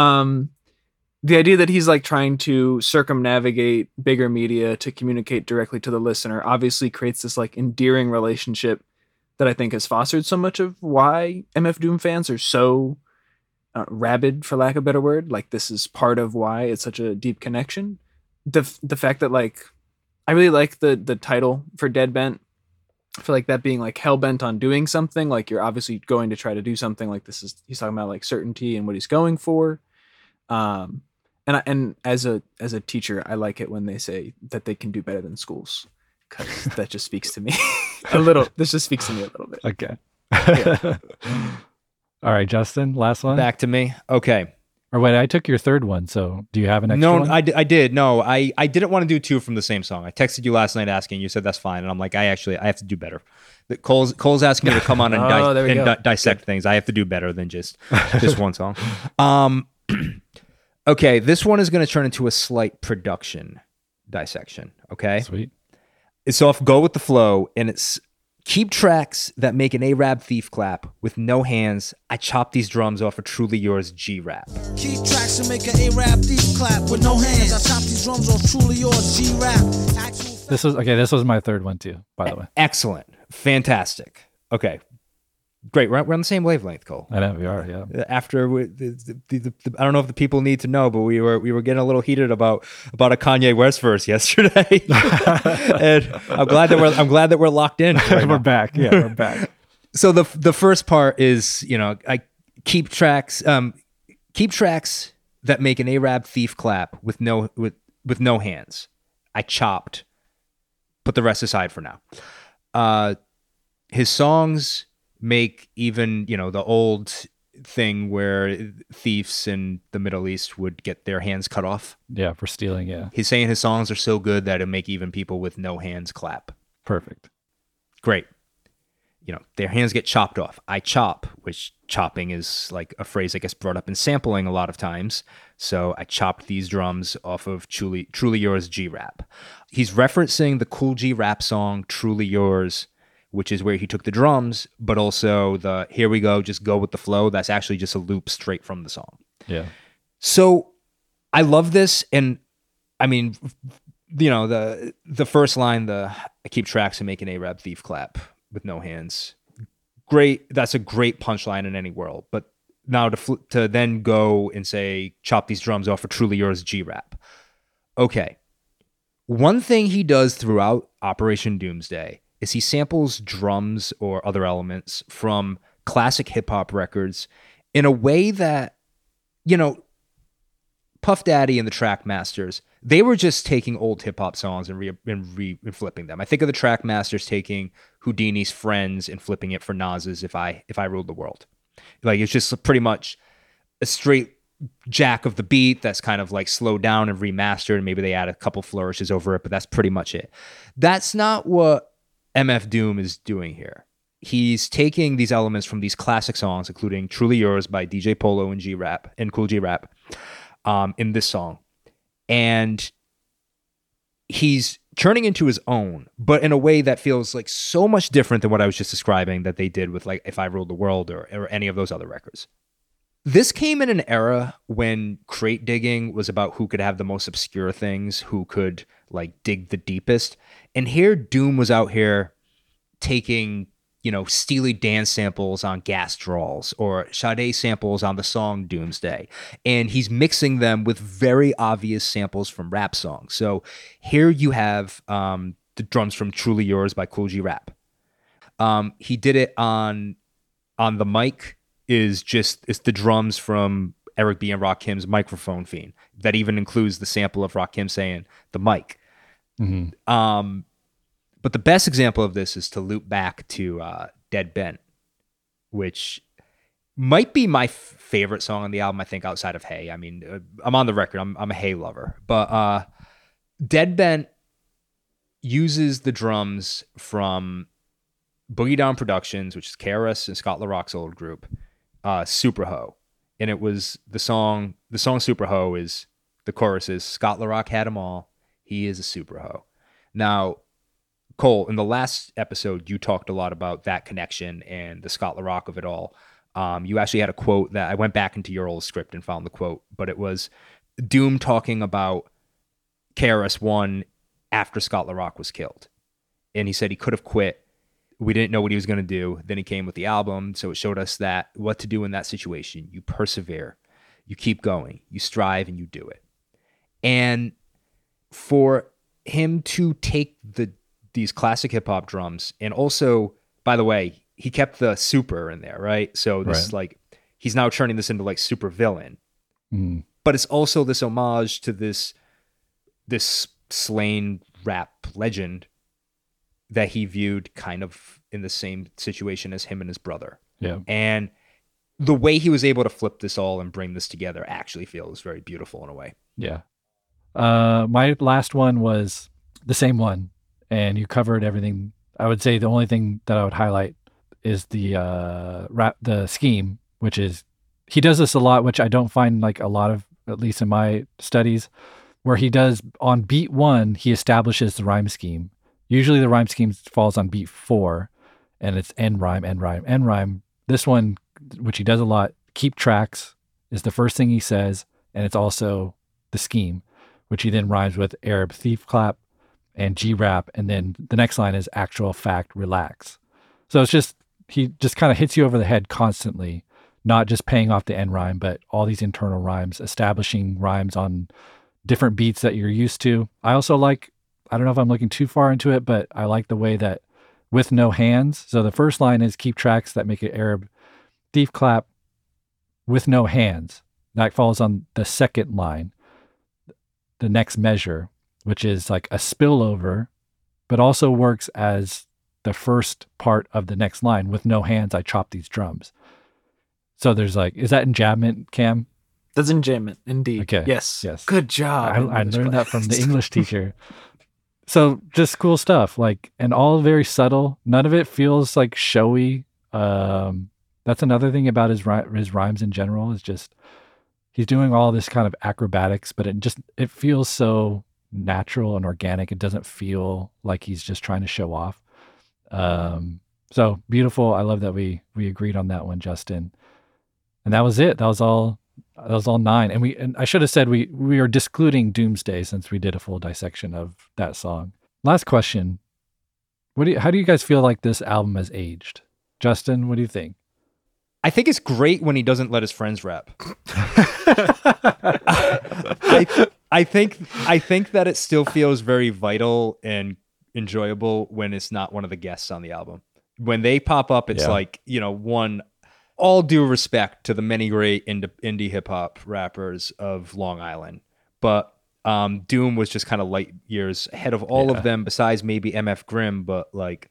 [SPEAKER 4] The idea that he's like trying to circumnavigate bigger media to communicate directly to the listener obviously creates this like endearing relationship that I think has fostered so much of why MF Doom fans are so rabid, for lack of a better word. Like, this is part of why it's such a deep connection. The fact that like, I really like the title for Dead Bent. I feel like that being like hell bent on doing something, like you're obviously going to try to do something. Like he's talking about like certainty and what he's going for. And as a teacher, I like it when they say that they can do better than schools, because that just speaks to me a little. This just speaks to me a little bit.
[SPEAKER 3] Okay.
[SPEAKER 4] Yeah.
[SPEAKER 3] All right, Justin, last one.
[SPEAKER 5] Back to me. Okay.
[SPEAKER 3] Or wait, I took your third one. So do you have an extra one?
[SPEAKER 5] No, I did. No, I didn't want to do two from the same song. I texted you last night asking. You said that's fine, and I'm like, I have to do better. Cole's asking me to come on and dissect things. I have to do better than just one song. Okay, this one is going to turn into a slight production dissection, okay?
[SPEAKER 3] Sweet.
[SPEAKER 5] It's off Go With The Flow, and it's keep tracks that make an Arab thief clap with no hands. I chop these drums off of Truly Yours G-Rap.
[SPEAKER 6] Keep tracks and make an Arab thief clap with no hands. I chop these drums off Truly Yours G-Rap.
[SPEAKER 3] This was my third one too, by the way.
[SPEAKER 5] Excellent. Fantastic. Okay. Great. We're on the same wavelength, Cole.
[SPEAKER 3] I know we are. Yeah.
[SPEAKER 5] After I don't know if the people need to know, but we were getting a little heated about a Kanye West verse yesterday, and I'm glad that we're locked in.
[SPEAKER 3] We're back. Yeah, we're back.
[SPEAKER 5] So the first part is, I keep tracks that make an Arab thief clap with no hands. I chopped. Put the rest aside for now. His songs make even, the old thing where thieves in the Middle East would get their hands cut off.
[SPEAKER 3] Yeah, for stealing, yeah.
[SPEAKER 5] He's saying his songs are so good that it'll make even people with no hands clap.
[SPEAKER 3] Perfect.
[SPEAKER 5] Great. Their hands get chopped off. I chop, which chopping is like a phrase that gets brought up in sampling a lot of times. So I chopped these drums off of Truly Yours G-Rap. He's referencing the Cool G rap song Truly Yours, which is where he took the drums, but also the here we go, just go with the flow. That's actually just a loop straight from the song.
[SPEAKER 3] Yeah.
[SPEAKER 5] So I love this. And I mean, you know, the first line, I keep tracks and make an Arab thief clap with no hands. Great. That's a great punchline in any world. But now to then go and say, chop these drums off for Truly Yours G-Rap. Okay. One thing he does throughout Operation Doomsday is he samples drums or other elements from classic hip hop records in a way that, you know, Puff Daddy and the Trackmasters, they were just taking old hip hop songs and flipping them. I think of the Trackmasters taking Houdini's Friends and flipping it for Nas's If I Ruled the World. Like, it's just pretty much a straight jack of the beat that's kind of like slowed down and remastered, and maybe they add a couple flourishes over it, but that's pretty much it. That's not what MF Doom is doing here. He's taking these elements from these classic songs, including Truly Yours by DJ Polo and G-Rap and Cool G-Rap, in this song, and he's turning into his own, but in a way that feels like so much different than what I was just describing that they did with like If I Ruled the World or any of those other records. This came in an era when crate digging was about who could have the most obscure things, who could like dig the deepest. And here Doom was out here taking, you know, Steely Dan samples on Gas Draws or Sade samples on the song Doomsday. And he's mixing them with very obvious samples from rap songs. So here you have the drums from Truly Yours by Cool G-Rap. He did it on the mic it's the drums from Eric B. and Rakim's Microphone Fiend. That even includes the sample of Rakim saying the mic. Mm-hmm. But the best example of this is to loop back to Dead Bent, which might be my favorite song on the album, I think, outside of Hey. I mean, I'm on the record. I'm a Hey lover. But Dead Bent uses the drums from Boogie Down Productions, which is KRS and Scott LaRock's old group, Super Ho. And it was the song Super Ho is, the chorus is, Scott LaRock had them all. He is a Super Ho. Now, Cole, in the last episode, you talked a lot about that connection and the Scott LaRock of it all. You actually had a quote that I went back into your old script and found the quote, but it was Doom talking about KRS-One after Scott LaRock was killed. And he said he could have quit. We didn't know what he was going to do. Then he came with the album. So it showed us that what to do in that situation. You persevere, you keep going, you strive, and you do it. And for him to take these classic hip hop drums, and also, by the way, he kept the super in there, right? So this like, he's now turning this into like super villain, but it's also this homage to this slain rap legend that he viewed kind of in the same situation as him and his brother. Yeah. And the way he was able to flip this all and bring this together actually feels very beautiful in a way.
[SPEAKER 3] Yeah. My last one was the same one, and you covered everything. I would say the only thing that I would highlight is the scheme, which is, he does this a lot, which I don't find like a lot of, at least in my studies, where he does on beat 1, he establishes the rhyme scheme. Usually the rhyme scheme falls on beat 4, and it's end rhyme, end rhyme, end rhyme. This one, which he does a lot, keep tracks is the first thing he says, and it's also the scheme, which he then rhymes with Arab thief clap and G-Rap, and then the next line is actual fact relax. So it's just, he just kind of hits you over the head constantly, not just paying off the end rhyme, but all these internal rhymes, establishing rhymes on different beats that you're used to. I also like, I don't know if I'm looking too far into it, but I like the way that with no hands. So the first line is keep tracks that make it Arab thief clap with no hands. That falls on the second line, the next measure, which is like a spillover, but also works as the first part of the next line. With no hands, I chop these drums. So there's like, is that enjambment, Cam?
[SPEAKER 4] That's enjambment, indeed.
[SPEAKER 3] Okay.
[SPEAKER 4] Yes.
[SPEAKER 3] Yes.
[SPEAKER 4] Good job.
[SPEAKER 3] I learned that from the English teacher. So just cool stuff, like, and all very subtle. None of it feels like showy. That's another thing about his rhymes in general, is just, he's doing all this kind of acrobatics, but it feels so natural and organic. It doesn't feel like he's just trying to show off. So beautiful. I love that we agreed on that one, Justin. And that was it. That was all That was all 9. And I should have said we are discluding Doomsday since we did a full dissection of that song. Last question. How do you guys feel like this album has aged? Justin, what do you think?
[SPEAKER 5] I think it's great when he doesn't let his friends rap. I think that it still feels very vital and enjoyable when it's not one of the guests on the album. When they pop up, it's like, one, all due respect to the many great indie hip hop rappers of Long Island, but Doom was just kind of light years ahead of all of them, besides maybe MF Grimm. But like,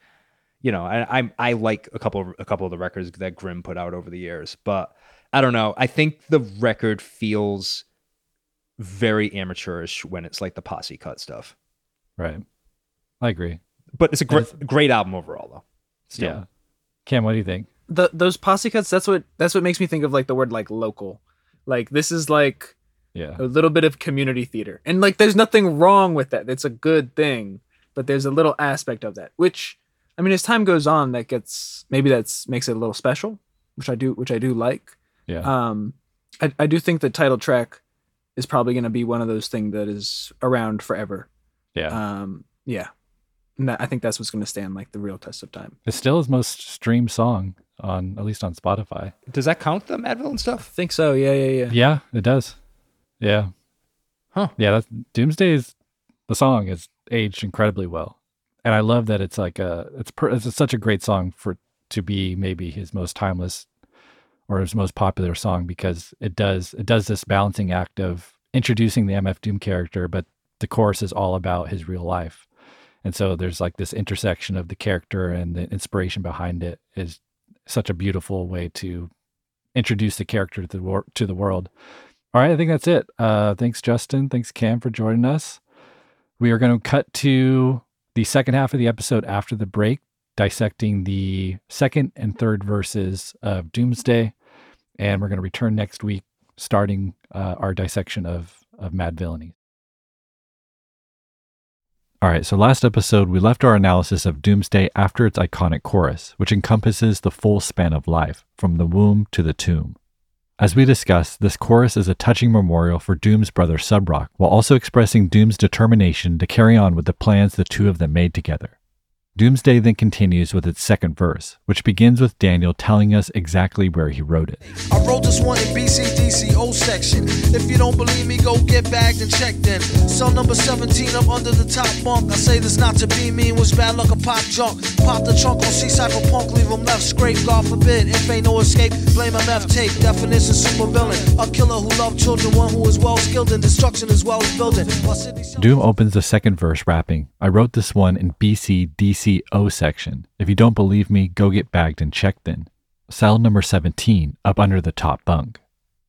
[SPEAKER 5] I like a couple of the records that Grimm put out over the years, but I don't know. I think the record feels very amateurish when it's like the posse cut stuff.
[SPEAKER 3] Right. I agree.
[SPEAKER 5] But it's a great album overall, though. Still.
[SPEAKER 3] Yeah. Cam, what do you think?
[SPEAKER 4] Those posse cuts, that's what makes me think of like the word like local. Like this is like a little bit of community theater. And like there's nothing wrong with that. It's a good thing. But there's a little aspect of that, which I mean, as time goes on, makes it a little special, which I do like.
[SPEAKER 3] Yeah.
[SPEAKER 4] I do think the title track is probably going to be one of those things that is around forever.
[SPEAKER 3] Yeah.
[SPEAKER 4] Yeah. And I think that's what's going to stand like the real test of time.
[SPEAKER 3] It's still his most streamed song at least on Spotify.
[SPEAKER 5] Does that count the Madville and stuff?
[SPEAKER 4] I think so. Yeah.
[SPEAKER 3] Yeah, it does. Yeah.
[SPEAKER 5] Huh.
[SPEAKER 3] Yeah. The song has aged incredibly well. And I love that it's like it's such a great song to be maybe his most timeless or his most popular song, because it does this balancing act of introducing the MF Doom character, but the chorus is all about his real life. And so there's like this intersection of the character and the inspiration behind it is such a beautiful way to introduce the character to the world. All right, I think that's it. Thanks, Justin. Thanks, Cam, for joining us. We are going to cut to the second half of the episode after the break, dissecting the second and third verses of Doomsday. And we're going to return next week, starting our dissection of Madvillainy. All right, so last episode, we left our analysis of Doomsday after its iconic chorus, which encompasses the full span of life, from the womb to the tomb. As we discussed, this chorus is a touching memorial for Doom's brother Subrock, while also expressing Doom's determination to carry on with the plans the two of them made together. Doomsday then continues with its second verse, which begins with Daniel telling us exactly where he wrote it.
[SPEAKER 6] I wrote this one in BCDCO section. If you don't believe me, go get bagged and checked in. Cell number 17, I'm under the top bunk. I say this not to be mean, was bad luck a pop junk. Pop the trunk on C-Cypher punk, leave him left scrape. God forbid, if ain't no escape, blame MF tape. Definition super villain, a killer who loved children, one who is well skilled in destruction as well as building.
[SPEAKER 3] Doom opens the second verse rapping, I wrote this one in BCDCO section. If you don't believe me, go get bagged and checked in. Cell number 17, up under the top bunk.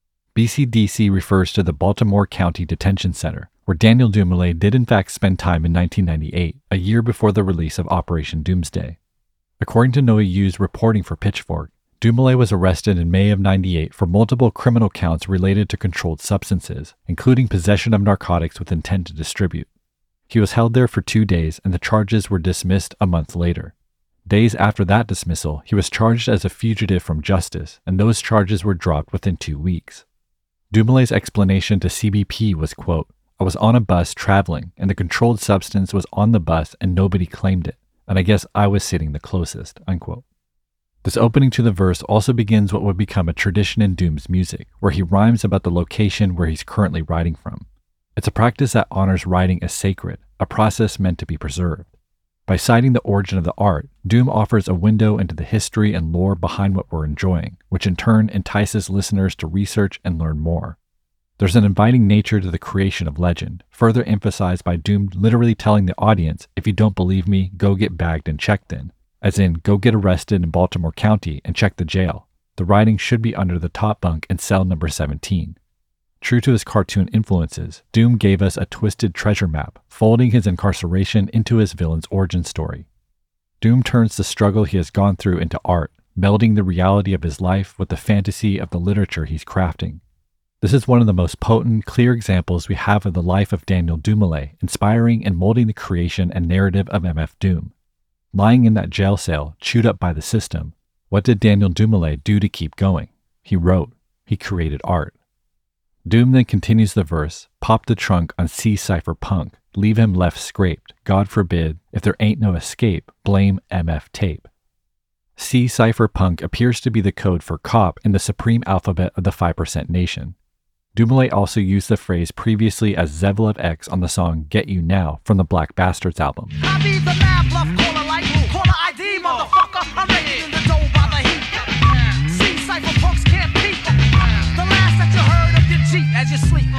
[SPEAKER 3] BCDC refers to the Baltimore County Detention Center, where Daniel Dumile did in fact spend time in 1998, a year before the release of Operation Doomsday. According to Noah Yu's reporting for Pitchfork, Dumile was arrested in May of 98 for multiple criminal counts related to controlled substances, including possession of narcotics with intent to distribute. He was held there for 2 days and the charges were dismissed a month later. Days after that dismissal, he was charged as a fugitive from justice, and those charges were dropped within 2 weeks. Dumile's explanation to CBP was, quote, I was on a bus traveling and the controlled substance was on the bus and nobody claimed it, and I guess I was sitting the closest, unquote. This opening to the verse also begins what would become a tradition in Doom's music, where he rhymes about the location where he's currently writing from. It's a practice that honors writing as sacred, a process meant to be preserved. By citing the origin of the art, Doom offers a window into the history and lore behind what we're enjoying, which in turn entices listeners to research and learn more. There's an inviting nature to the creation of legend, further emphasized by Doom literally telling the audience, if you don't believe me, go get bagged and checked in, as in, go get arrested in Baltimore County and check the jail. The writing should be under the top bunk in cell number 17. True to his cartoon influences, Doom gave us a twisted treasure map, folding his incarceration into his villain's origin story. Doom turns the struggle he has gone through into art, melding the reality of his life with the fantasy of the literature he's crafting. This is one of the most potent, clear examples we have of the life of Daniel Dumile, inspiring and molding the creation and narrative of MF Doom. Lying in that jail cell, chewed up by the system, what did Daniel Dumile do to keep going? He wrote. He created art. Doom then continues the verse, pop the trunk on C Cypher Punk, leave him left scraped, God forbid, if there ain't no escape, blame MF Tape. C Cypher Punk appears to be the code for cop in the supreme alphabet of the 5% Nation. Dumoulin also used the phrase previously as Zevlov X on the song Get You Now from the Black Bastards album.
[SPEAKER 6] I be the mad bluff caller like caller ID, motherfucker. I'm ready in the dough by the heat. See, cypher punks can't peep. The last that you heard of your Jeep as you sleep.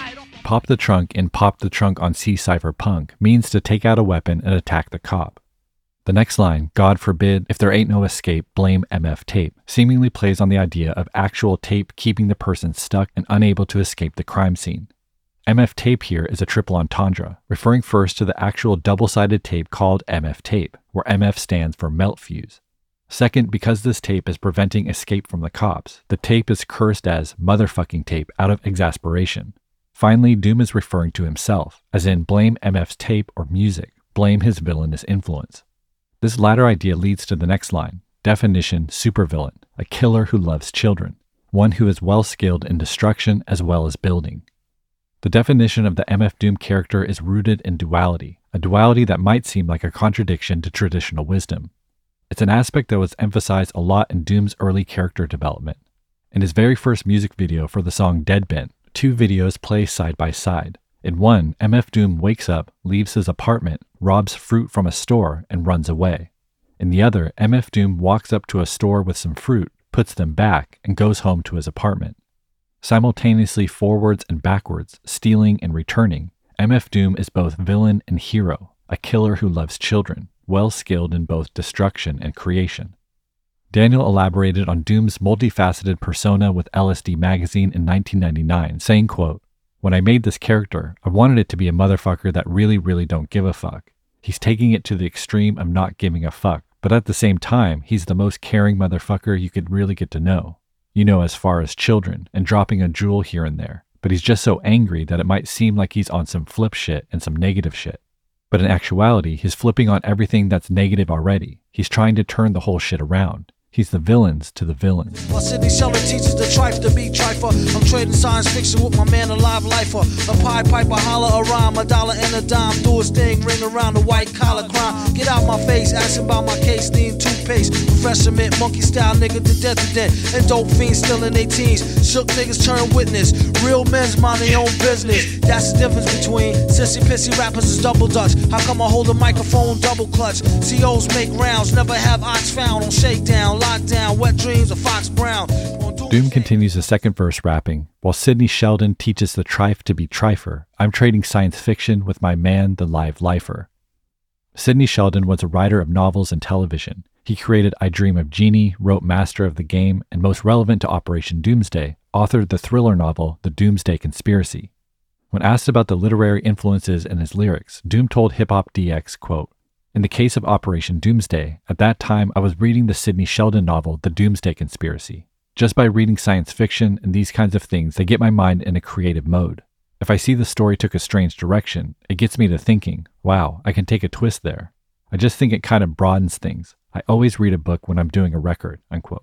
[SPEAKER 3] Pop the trunk and pop the trunk on C Cypher Punk means to take out a weapon and attack the cop. The next line, God forbid, if there ain't no escape, blame MF Tape, seemingly plays on the idea of actual tape keeping the person stuck and unable to escape the crime scene. MF Tape here is a triple entendre, referring first to the actual double-sided tape called MF Tape, where MF stands for melt fuse. Second, because this tape is preventing escape from the cops, the tape is cursed as motherfucking tape out of exasperation. Finally, Doom is referring to himself, as in blame MF's tape or music, blame his villainous influence. This latter idea leads to the next line, definition supervillain, a killer who loves children, one who is well skilled in destruction as well as building. The definition of the MF Doom character is rooted in duality, a duality that might seem like a contradiction to traditional wisdom. It's an aspect that was emphasized a lot in Doom's early character development. In his very first music video for the song Deadbent, two videos play side by side. In one, MF Doom wakes up, leaves his apartment, robs fruit from a store, and runs away. In the other, MF Doom walks up to a store with some fruit, puts them back, and goes home to his apartment. Simultaneously forwards and backwards, stealing and returning, MF Doom is both villain and hero, a killer who loves children, well skilled in both destruction and creation. Daniel elaborated on Doom's multifaceted persona with LSD Magazine in 1999, saying, quote, "When I made this character, I wanted it to be a motherfucker that really don't give a fuck. He's taking it to the extreme of not giving a fuck, but at the same time, he's the most caring motherfucker you could really get to know. You know, as far as children, and dropping a jewel here and there. But he's just so angry that it might seem like he's on some flip shit and some negative shit. But in actuality, he's flipping on everything that's negative already. He's trying to turn the whole shit around. He's the villains to the villains."
[SPEAKER 6] My city seller teaches the trife to be trifer. I'm trading science fiction with my man, a live lifer. A Pied Piper, holler a rhyme, a dollar and a dime. Do his thing, ring around the white collar crime. Get out my face, asking about my case, need toothpaste. Refreshment, monkey style nigga to death to death. And dope fiends still in their teens. Shook niggas turn witness. Real men's mind their own business. That's the difference between sissy pissy rappers is double dutch. How come I hold a microphone double clutch? COs make rounds, never have ox found on shakedown. Lockdown, wet dreams of Fox Brown.
[SPEAKER 3] Doom continues the second verse rapping, while Sidney Sheldon teaches the trife to be trifer. I'm trading science fiction with my man, the live lifer. Sidney Sheldon was a writer of novels and television. He created I Dream of Jeannie, wrote Master of the Game, and most relevant to Operation Doomsday, authored the thriller novel The Doomsday Conspiracy. When asked about the literary influences in his lyrics, Doom told Hip Hop DX, quote, "In the case of Operation Doomsday, at that time I was reading the Sidney Sheldon novel The Doomsday Conspiracy. Just by reading science fiction and these kinds of things, they get my mind in a creative mode. If I see the story took a strange direction, it gets me to thinking, wow, I can take a twist there. I just think it kind of broadens things. I always read a book when I'm doing a record," unquote.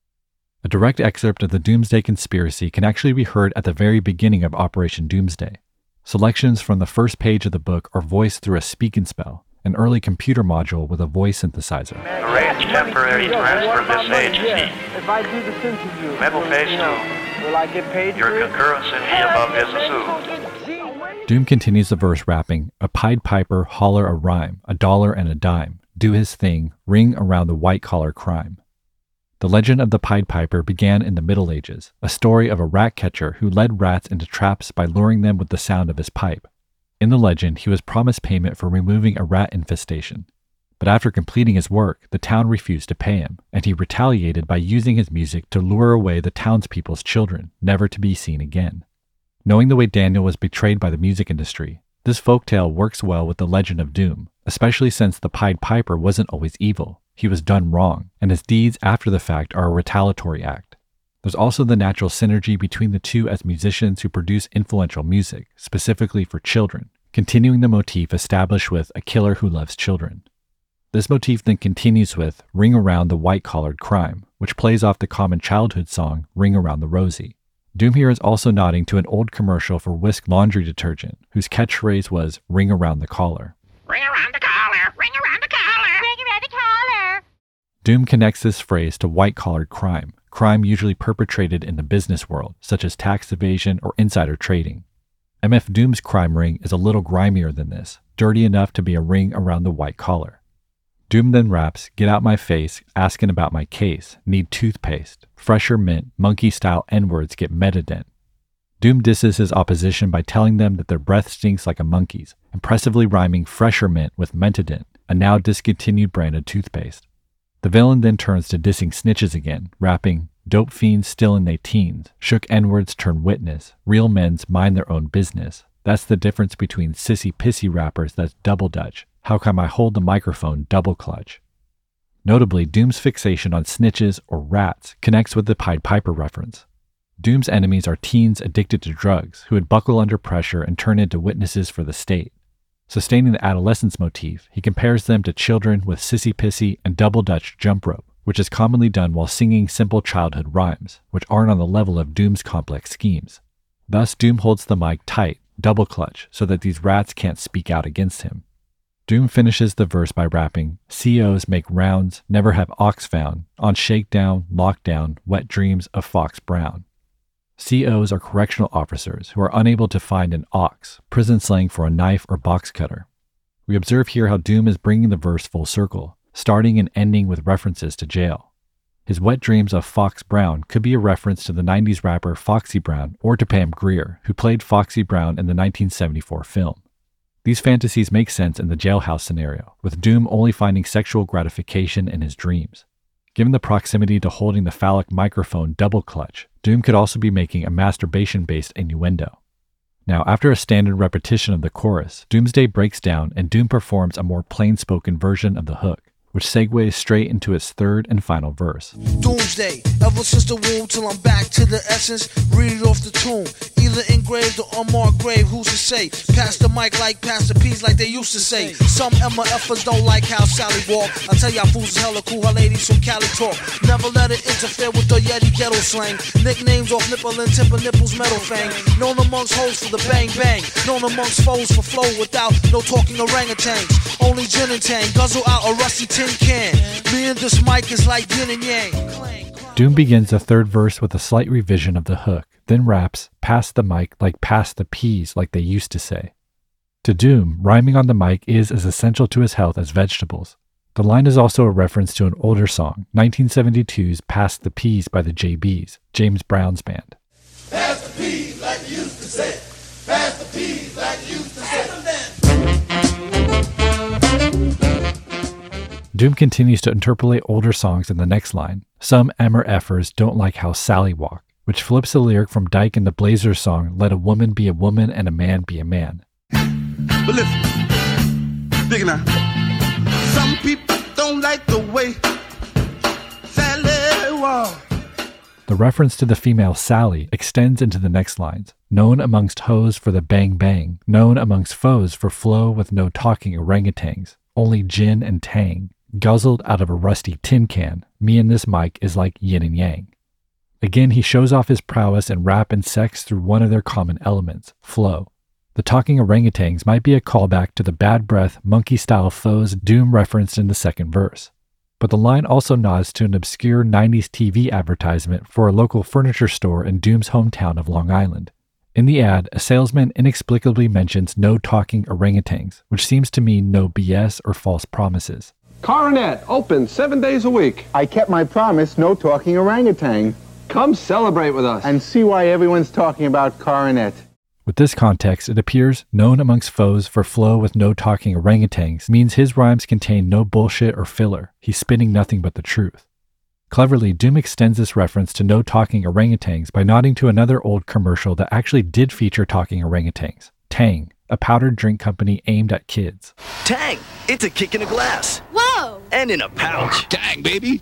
[SPEAKER 3] A direct excerpt of the Doomsday Conspiracy can actually be heard at the very beginning of Operation Doomsday. Selections from the first page of the book are voiced through a speak and spell, an early computer module with a voice synthesizer.
[SPEAKER 8] Arrange temporary transfer message.
[SPEAKER 9] If I do this interview,
[SPEAKER 8] Memo page 2.
[SPEAKER 9] will I get paid
[SPEAKER 8] Your
[SPEAKER 9] for it?
[SPEAKER 8] concurrence in the above is assumed.
[SPEAKER 3] Doom continues the verse rapping, "A Pied Piper, holler a rhyme, a dollar and a dime, do his thing, ring around the white-collar crime." The legend of the Pied Piper began in the Middle Ages, a story of a rat catcher who led rats into traps by luring them with the sound of his pipe. In the legend, he was promised payment for removing a rat infestation. But after completing his work, the town refused to pay him, and he retaliated by using his music to lure away the townspeople's children, never to be seen again. Knowing the way Daniel was betrayed by the music industry, this folktale works well with the legend of Doom, especially since the Pied Piper wasn't always evil. He was done wrong, and his deeds after the fact are a retaliatory act. There's also the natural synergy between the two as musicians who produce influential music, specifically for children, continuing the motif established with A Killer Who Loves Children. This motif then continues with Ring Around the White-Collared Crime, which plays off the common childhood song Ring Around the Rosie. Doom here is also nodding to an old commercial for Whisk laundry detergent, whose catchphrase was "ring around the collar."
[SPEAKER 9] Ring around the collar, ring around the collar, ring around the collar.
[SPEAKER 3] Doom connects this phrase to white-collared crime, crime usually perpetrated in the business world, such as tax evasion or insider trading. MF Doom's crime ring is a little grimier than this, dirty enough to be a ring around the white collar. Doom then raps, "Get out my face, asking about my case, need toothpaste, fresher mint, monkey-style N-words get metadent." Doom disses his opposition by telling them that their breath stinks like a monkey's, impressively rhyming fresher mint with Mentadent, a now discontinued brand of toothpaste. The villain then turns to dissing snitches again, rapping, "Dope fiends still in they teens, shook N-words turn witness, real men's mind their own business. That's the difference between sissy pissy rappers that's double dutch. How come I hold the microphone double clutch?" Notably, Doom's fixation on snitches or rats connects with the Pied Piper reference. Doom's enemies are teens addicted to drugs who would buckle under pressure and turn into witnesses for the state. Sustaining the adolescence motif, he compares them to children with sissy pissy and double dutch jump rope, which is commonly done while singing simple childhood rhymes, which aren't on the level of Doom's complex schemes. Thus, Doom holds the mic tight, double clutch, so that these rats can't speak out against him. Doom finishes the verse by rapping, "COs make rounds, never have ox found, on shakedown, lockdown, wet dreams of Fox Brown." COs are correctional officers who are unable to find an ox, prison slang for a knife or box cutter. We observe here how Doom is bringing the verse full circle, starting and ending with references to jail. His wet dreams of Fox Brown could be a reference to the 90s rapper Foxy Brown or to Pam Grier, who played Foxy Brown in the 1974 film. These fantasies make sense in the jailhouse scenario, with Doom only finding sexual gratification in his dreams. Given the proximity to holding the phallic microphone double clutch, Doom could also be making a masturbation-based innuendo. Now, after a standard repetition of the chorus, Doomsday breaks down and Doom performs a more plain-spoken version of the hook, which segues straight into its third and final verse.
[SPEAKER 6] Doomsday, ever since the womb till I'm back to the essence, read it off the tomb, either engraved or unmarked grave, who's to say? Pass the mic like pass the peas like they used to say. Some MFers don't like how Sally walk. I tell y'all fools is hella cool, her ladies from Cali talk. Never let it interfere with the Yeti ghetto slang. Nicknames off nipple and tip of nipples metal fang. Known amongst hoes for the bang bang. Known amongst foes for flow without no talking orangutans. Only gin and tang, guzzle out a rusty tin can. Me and this mic is like yin and yang.
[SPEAKER 3] Doom begins the third verse with a slight revision of the hook, then raps, "Pass the mic like pass the peas," like they used to say. To Doom, rhyming on the mic is as essential to his health as vegetables. The line is also a reference to an older song, 1972's "Pass the Peas" by the JBs, James Brown's band.
[SPEAKER 10] Pass the peas like you used to say. Pass the peas like you used to say.
[SPEAKER 3] Doom continues to interpolate older songs in the next line. Some MRFers don't like how Sally walk, which flips the lyric from Dyke in the Blazers song, "Let a woman be a woman and a man be a man."
[SPEAKER 10] But listen, dig now. Some people don't like the way Sally walk.
[SPEAKER 3] The reference to the female Sally extends into the next lines. Known amongst hoes for the bang bang, known amongst foes for flow with no talking orangutans, only gin and tang, guzzled out of a rusty tin can, me and this mic is like yin and yang. Again, he shows off his prowess in rap and sex through one of their common elements, flow. The talking orangutans might be a callback to the bad breath, monkey-style foes Doom referenced in the second verse. But the line also nods to an obscure 90s TV advertisement for a local furniture store in Doom's hometown of Long Island. In the ad, a salesman inexplicably mentions no talking orangutans, which seems to mean no BS or false promises.
[SPEAKER 11] Coronet, open 7 days a week.
[SPEAKER 12] I kept my promise, no talking orangutan.
[SPEAKER 11] Come celebrate with us.
[SPEAKER 12] And see why everyone's talking about Coronet.
[SPEAKER 3] With this context, it appears known amongst foes for flow with no talking orangutans means his rhymes contain no bullshit or filler. He's spitting nothing but the truth. Cleverly, Doom extends this reference to no talking orangutans by nodding to another old commercial that actually did feature talking orangutans, Tang, a powdered drink company aimed at kids.
[SPEAKER 13] Tang, it's a kick in a glass.
[SPEAKER 7] Whoa!
[SPEAKER 13] And in a pouch.
[SPEAKER 10] Tang, baby.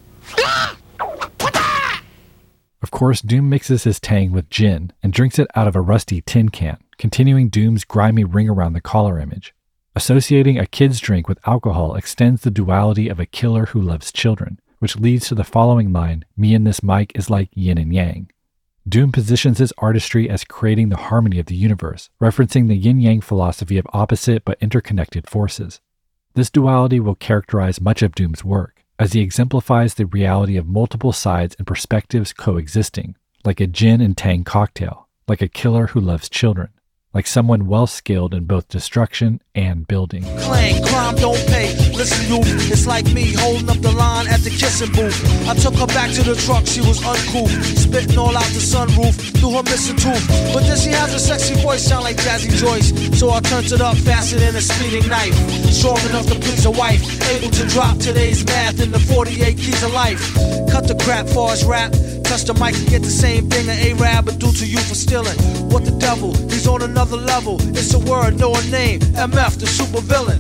[SPEAKER 3] Of course, Doom mixes his Tang with gin and drinks it out of a rusty tin can, continuing Doom's grimy ring around the collar image. Associating a kid's drink with alcohol extends the duality of a killer who loves children, which leads to the following line, me and this mic is like yin and yang. Doom positions his artistry as creating the harmony of the universe, referencing the yin-yang philosophy of opposite but interconnected forces. This duality will characterize much of Doom's work, as he exemplifies the reality of multiple sides and perspectives coexisting, like a gin and tang cocktail, like a killer who loves children, like someone well-skilled in both destruction and building.
[SPEAKER 6] Clang, crime don't pay. Listen, you, it's like me holding up the line at the kissing booth. I took her back to the truck, she was uncool, spitting all out the sunroof through her missing tooth. But then she has a sexy voice, sound like Jazzy Joyce. So I turned it up faster than a speeding knife. Strong enough to please a wife, able to drop today's math in the 48 keys of life. Cut the crap for his rap. Touch the mic and get the same thing an A-Rab would do to you for stealing. What the devil? He's on another level. It's a word, no a name. MF, the super villain.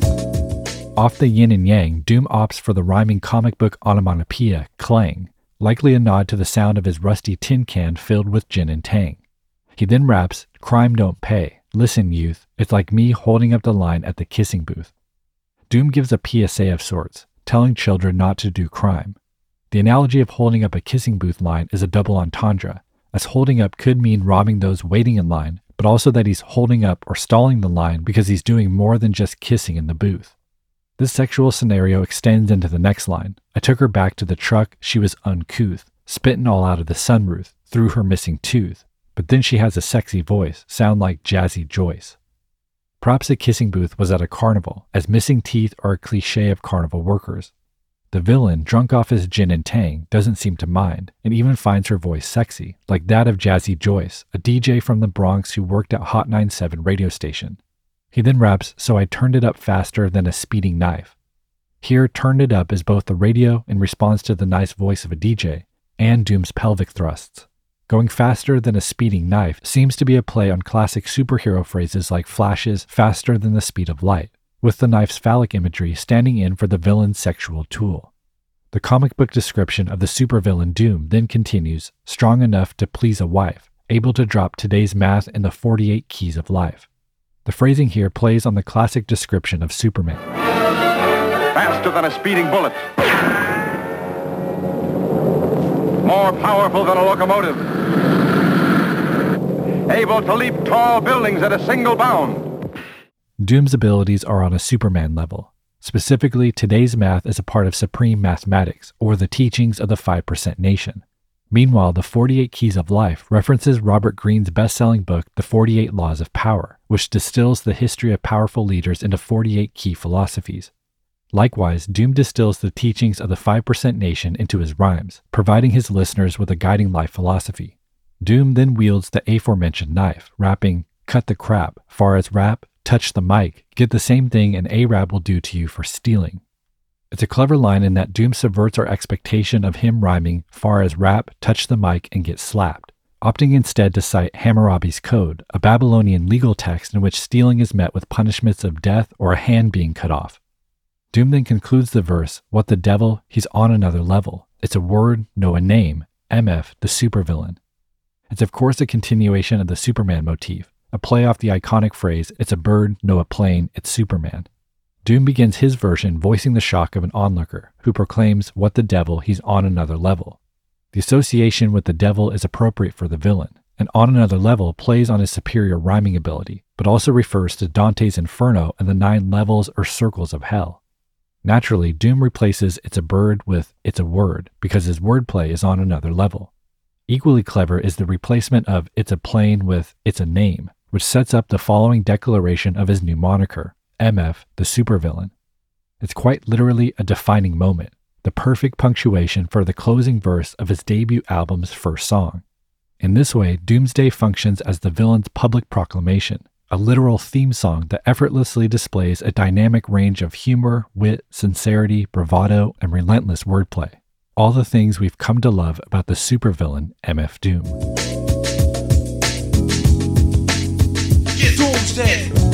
[SPEAKER 3] Off the yin and yang, Doom opts for the rhyming comic book onomatopoeia, clang, likely a nod to the sound of his rusty tin can filled with gin and tang. He then raps, "Crime don't pay. Listen, youth, it's like me holding up the line at the kissing booth." Doom gives a PSA of sorts, telling children not to do crime. The analogy of holding up a kissing booth line is a double entendre, as holding up could mean robbing those waiting in line, but also that he's holding up or stalling the line because he's doing more than just kissing in the booth. This sexual scenario extends into the next line. I took her back to the truck, she was uncouth, spitting all out of the sunroof, through her missing tooth, but then she has a sexy voice, sound like Jazzy Joyce. Perhaps the kissing booth was at a carnival, as missing teeth are a cliche of carnival workers. The villain, drunk off his gin and tang, doesn't seem to mind, and even finds her voice sexy, like that of Jazzy Joyce, a DJ from the Bronx who worked at Hot 97 radio station. He then raps, "So I turned it up faster than a speeding knife." Here, turned it up is both the radio in response to the nice voice of a DJ, and Doom's pelvic thrusts. Going faster than a speeding knife seems to be a play on classic superhero phrases like Flash's "faster than the speed of light," with the knife's phallic imagery standing in for the villain's sexual tool. The comic book description of the supervillain Doom then continues, strong enough to please a wife, able to drop today's math in the 48 keys of life. The phrasing here plays on the classic description of Superman.
[SPEAKER 14] Faster than a speeding bullet. More powerful than a locomotive. Able to leap tall buildings at a single bound.
[SPEAKER 3] Doom's abilities are on a Superman level. Specifically, today's math is a part of supreme mathematics, or the teachings of the 5% Nation. Meanwhile, the 48 Keys of Life references Robert Greene's best-selling book, The 48 Laws of Power, which distills the history of powerful leaders into 48 key philosophies. Likewise, Doom distills the teachings of the 5% Nation into his rhymes, providing his listeners with a guiding life philosophy. Doom then wields the aforementioned knife, rapping, "Cut the crap, far as rap, touch the mic, get the same thing an A-Rab will do to you for stealing." It's a clever line in that Doom subverts our expectation of him rhyming far as rap, touch the mic, and get slapped, opting instead to cite Hammurabi's Code, a Babylonian legal text in which stealing is met with punishments of death or a hand being cut off. Doom then concludes the verse, "What the devil, he's on another level. It's a word, no a name, MF, the supervillain." It's of course a continuation of the Superman motif, a play off the iconic phrase, "It's a bird, no a plane, it's Superman." Doom begins his version voicing the shock of an onlooker who proclaims, "What the devil, he's on another level." The association with the devil is appropriate for the villain, and on another level plays on his superior rhyming ability, but also refers to Dante's Inferno and the 9 levels or circles of hell. Naturally, Doom replaces "it's a bird" with "it's a word" because his wordplay is on another level. Equally clever is the replacement of "it's a plane" with "it's a name," which sets up the following declaration of his new moniker, MF, the supervillain. It's quite literally a defining moment, the perfect punctuation for the closing verse of his debut album's first song. In this way, Doomsday functions as the villain's public proclamation, a literal theme song that effortlessly displays a dynamic range of humor, wit, sincerity, bravado, and relentless wordplay. All the things we've come to love about the supervillain MF Doom.
[SPEAKER 6] Doomsday.